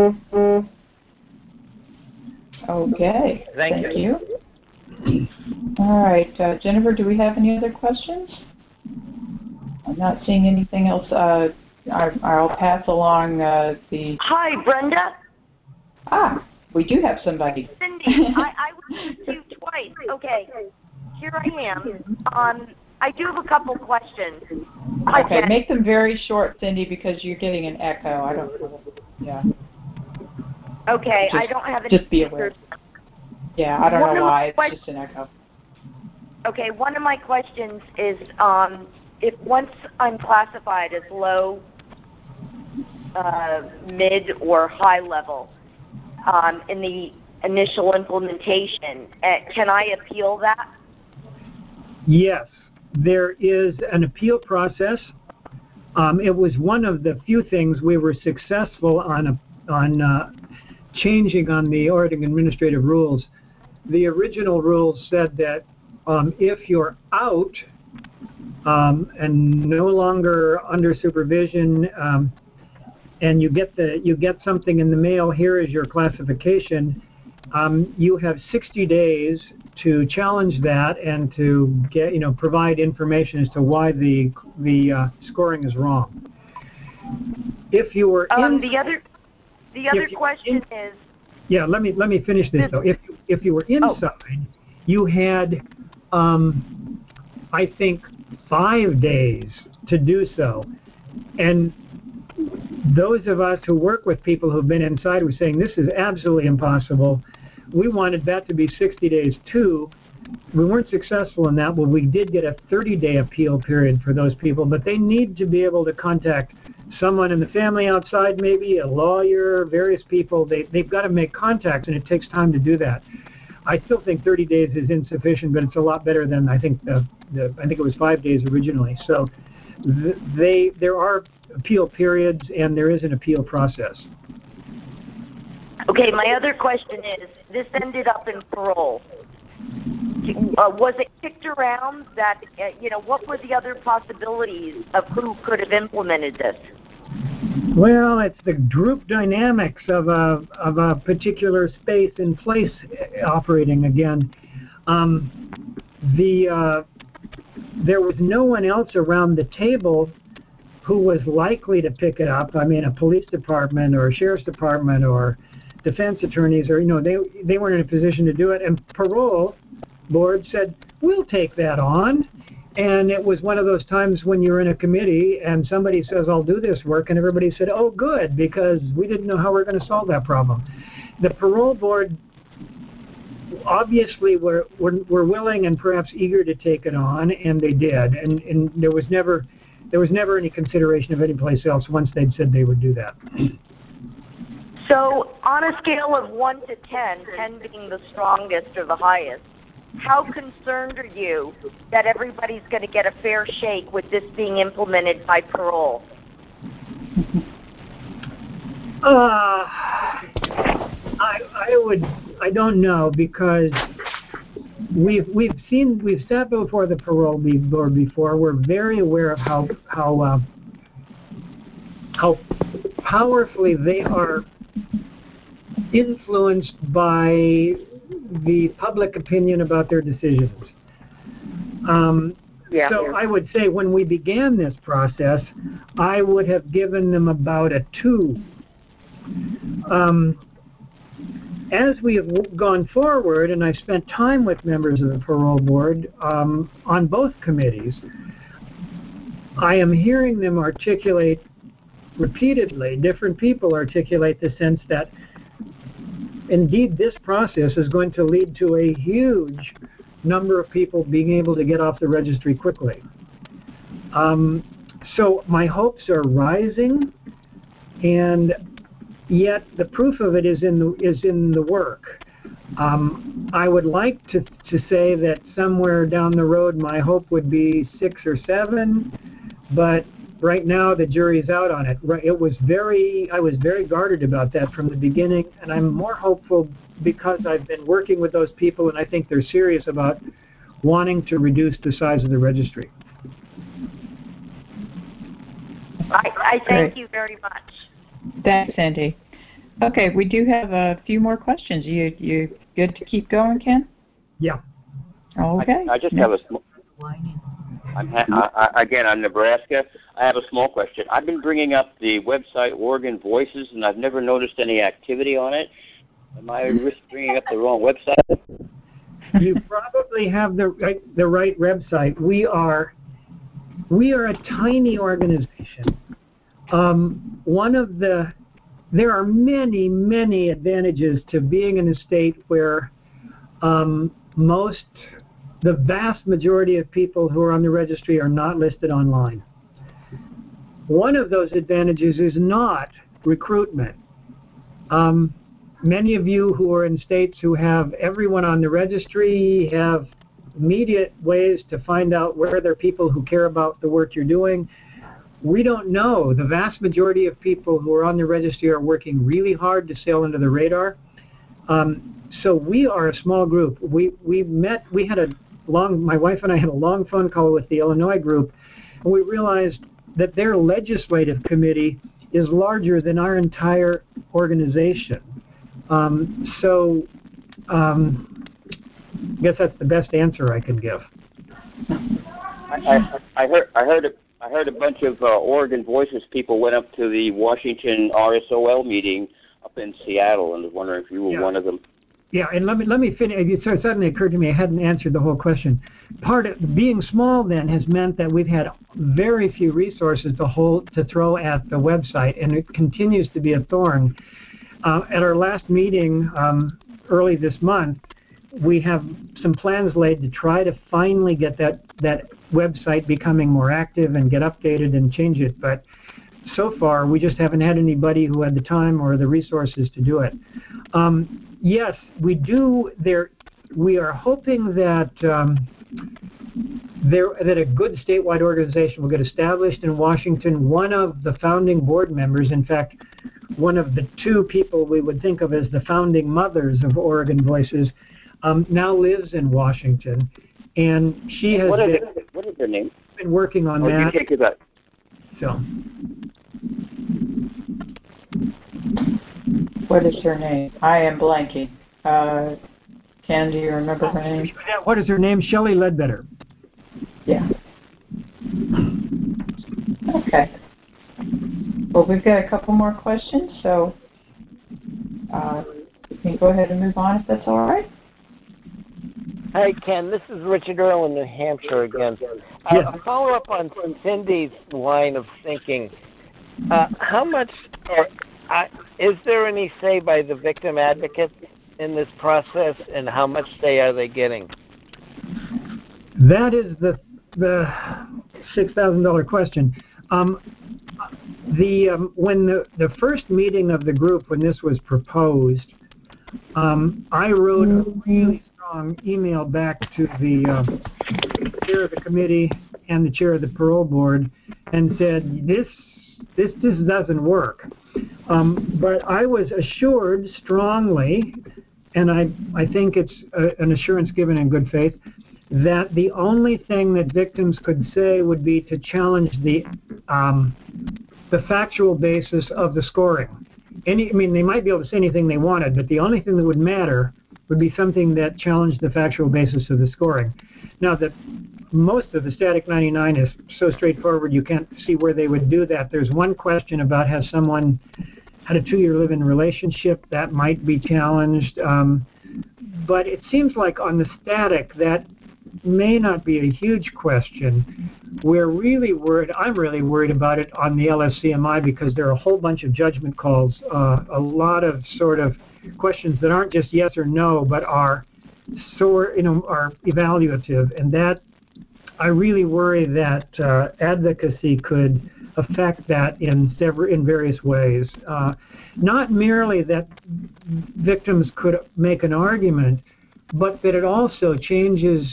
Okay, thank you. All right, Jennifer, do we have any other questions? I'm not seeing anything else. I'll pass along the... Hi, Brenda. We do have somebody. Cindy, I was with you twice. Okay, here I am. I do have a couple questions. Okay, make them very short, Cindy, because you're getting an echo. I don't know. Yeah. Okay, I don't have any... Just be aware. Yeah, I don't know why. It's just an echo. Okay, one of my questions is, if once I'm classified as low, mid, or high level, in the initial implementation, can I appeal that? Yes, there is an appeal process. It was one of the few things we were successful on changing on the Oregon Administrative Rules. The original rules said that if you're out and no longer under supervision, and you get something in the mail, here is your classification, you have 60 days to challenge that and to get provide information as to why the scoring is wrong. If you were the other question is... Yeah, let me finish this though. If you were inside, you had I think 5 days to do so, and those of us who work with people who've been inside were saying this is absolutely impossible. We wanted that to be 60 days too. We weren't successful in that, but we did get a 30-day appeal period for those people. But they need to be able to contact someone in the family outside, maybe a lawyer, various people. They've got to make contacts, and it takes time to do that. I still think 30 days is insufficient, but it's a lot better than I think it was 5 days originally. So there are appeal periods, and there is an appeal process. Okay, my other question is, this ended up in parole. Was it kicked around that, what were the other possibilities of who could have implemented this? Well, it's the group dynamics of a particular space and place operating again. There was no one else around the table who was likely to pick it up. I mean, a police department or a sheriff's department or defense attorneys, or they weren't in a position to do it. And parole board said, we'll take that on. And it was one of those times when you're in a committee and somebody says, I'll do this work, and everybody said, oh, good, because we didn't know how we're going to solve that problem. The parole board obviously were willing and perhaps eager to take it on, and they did. And there was never any consideration of any place else once they'd said they would do that. So on a scale of 1 to 10, 10 being the strongest or the highest, how concerned are you that everybody's going to get a fair shake with this being implemented by parole? I don't know, because we've sat before the parole board before. We're very aware of how powerfully they are influenced by the public opinion about their decisions. So I would say when we began this process, I would have given them about a 2. As we have gone forward, and I've spent time with members of the parole board on both committees, I am hearing them articulate repeatedly, different people articulate the sense that indeed this process is going to lead to a huge number of people being able to get off the registry quickly. So my hopes are rising, and yet the proof of it is in the work. I would like to say that somewhere down the road my hope would be 6 or 7, but right now the jury's out on it. I was very guarded about that from the beginning, and I'm more hopeful because I've been working with those people, and I think they're serious about wanting to reduce the size of the registry. I thank you very much. Thanks, Sandy. Okay, we do have a few more questions. You good to keep going, Ken? Yeah. Okay. I just have a small. Again, I'm Nebraska. I have a small question. I've been bringing up the website Oregon Voices, and I've never noticed any activity on it. Am I bringing up the wrong website? You probably have the right website. We are a tiny organization. There are many advantages to being in a state where the vast majority of people who are on the registry are not listed online. One of those advantages is not recruitment. Many of you who are in states who have everyone on the registry have immediate ways to find out where there are people who care about the work you're doing. We don't know. The vast majority of people who are on the registry are working really hard to sail under the radar. So we are a small group. My wife and I had a long phone call with the Illinois group, and we realized that their legislative committee is larger than our entire organization. I guess that's the best answer I can give. I heard a bunch of Oregon Voices people went up to the Washington RSOL meeting up in Seattle, and I was wondering if you were one of them. Yeah, and let me finish. It suddenly occurred to me I hadn't answered the whole question. Part of being small then has meant that we've had very few resources to throw at the website, and it continues to be a thorn. At our last meeting early this month, we have some plans laid to try to finally get that website becoming more active and get updated and change it. But so far, we just haven't had anybody who had the time or the resources to do it. Yes, we do. We are hoping that that a good statewide organization will get established in Washington. One of the founding board members, in fact, one of the 2 people we would think of as the founding mothers of Oregon Voices, now lives in Washington, and she has what is her name? Been working on that. You take it up. So. What is her name? I am blanking. Ken, do you remember her name? What is her name? Shelley Ledbetter. Yeah. Okay. Well, we've got a couple more questions, so we can go ahead and move on if that's all right. Hi, Ken. This is Richard Earl in New Hampshire again. A follow-up on Cindy's line of thinking. How much, is there any say by the victim advocates in this process, and how much are they getting? That is the $6,000 question. When the first meeting of the group, when this was proposed, I wrote a really strong email back to the chair of the committee and the chair of the parole board and said, this just doesn't work. But I was assured strongly, and I think it's an assurance given in good faith, that the only thing that victims could say would be to challenge the factual basis of the scoring. They might be able to say anything they wanted, but the only thing that would matter would be something that challenged the factual basis of the scoring. Now, that most of the Static 99 is so straightforward you can't see where they would do that. There's one question about has someone had a 2-year live-in relationship. That might be challenged. But it seems like on the static that may not be a huge question. I'm really worried about it on the LSCMI because there are a whole bunch of judgment calls, a lot of sort of questions that aren't just yes or no, but are evaluative, and that I really worry that advocacy could affect that in various ways. Not merely that victims could make an argument, but that it also changes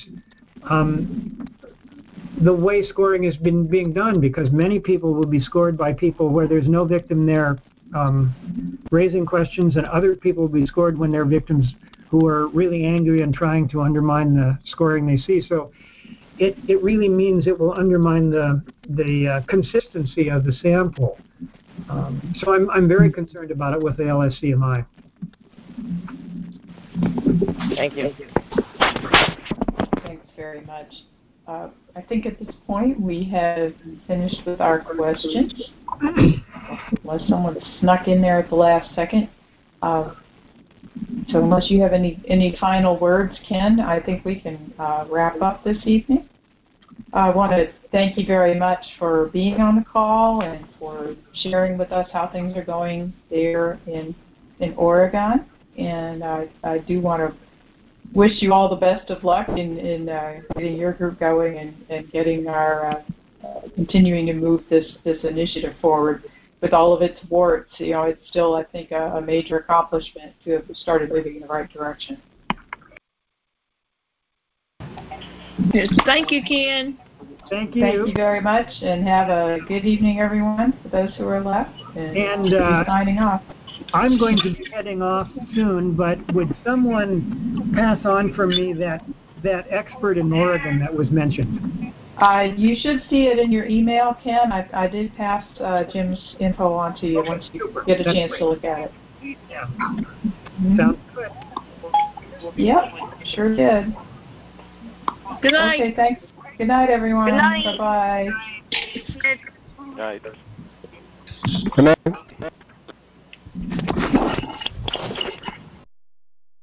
the way scoring has been being done, because many people will be scored by people where there's no victim there raising questions, and other people will be scored when they're victims who are really angry and trying to undermine the scoring they see. So it really means it will undermine the consistency of the sample. So I'm very concerned about it with the LSCMI. Thank you. Thanks very much. I think at this point we have finished with our questions, unless someone snuck in there at the last second. So unless you have any final words, Ken, I think we can wrap up this evening. I want to thank you very much for being on the call and for sharing with us how things are going there in Oregon. And I do want to wish you all the best of luck in getting your group going and getting our continuing to move this initiative forward. With all of its warts, it's still, I think, a major accomplishment to have started moving in the right direction. Yes, thank you, Ken. Thank you. Thank you very much, and have a good evening, everyone, for those who are left. And signing off. I'm going to be heading off soon, but would someone pass on from me that expert in Oregon that was mentioned? You should see it in your email, Ken. I did pass Jim's info on to you once you get a chance to look at it. Yeah. Mm-hmm. Sounds good. Yep, sure did. Good night. Okay, thanks. Good night, everyone. Good night. Bye-bye. Night. Good night.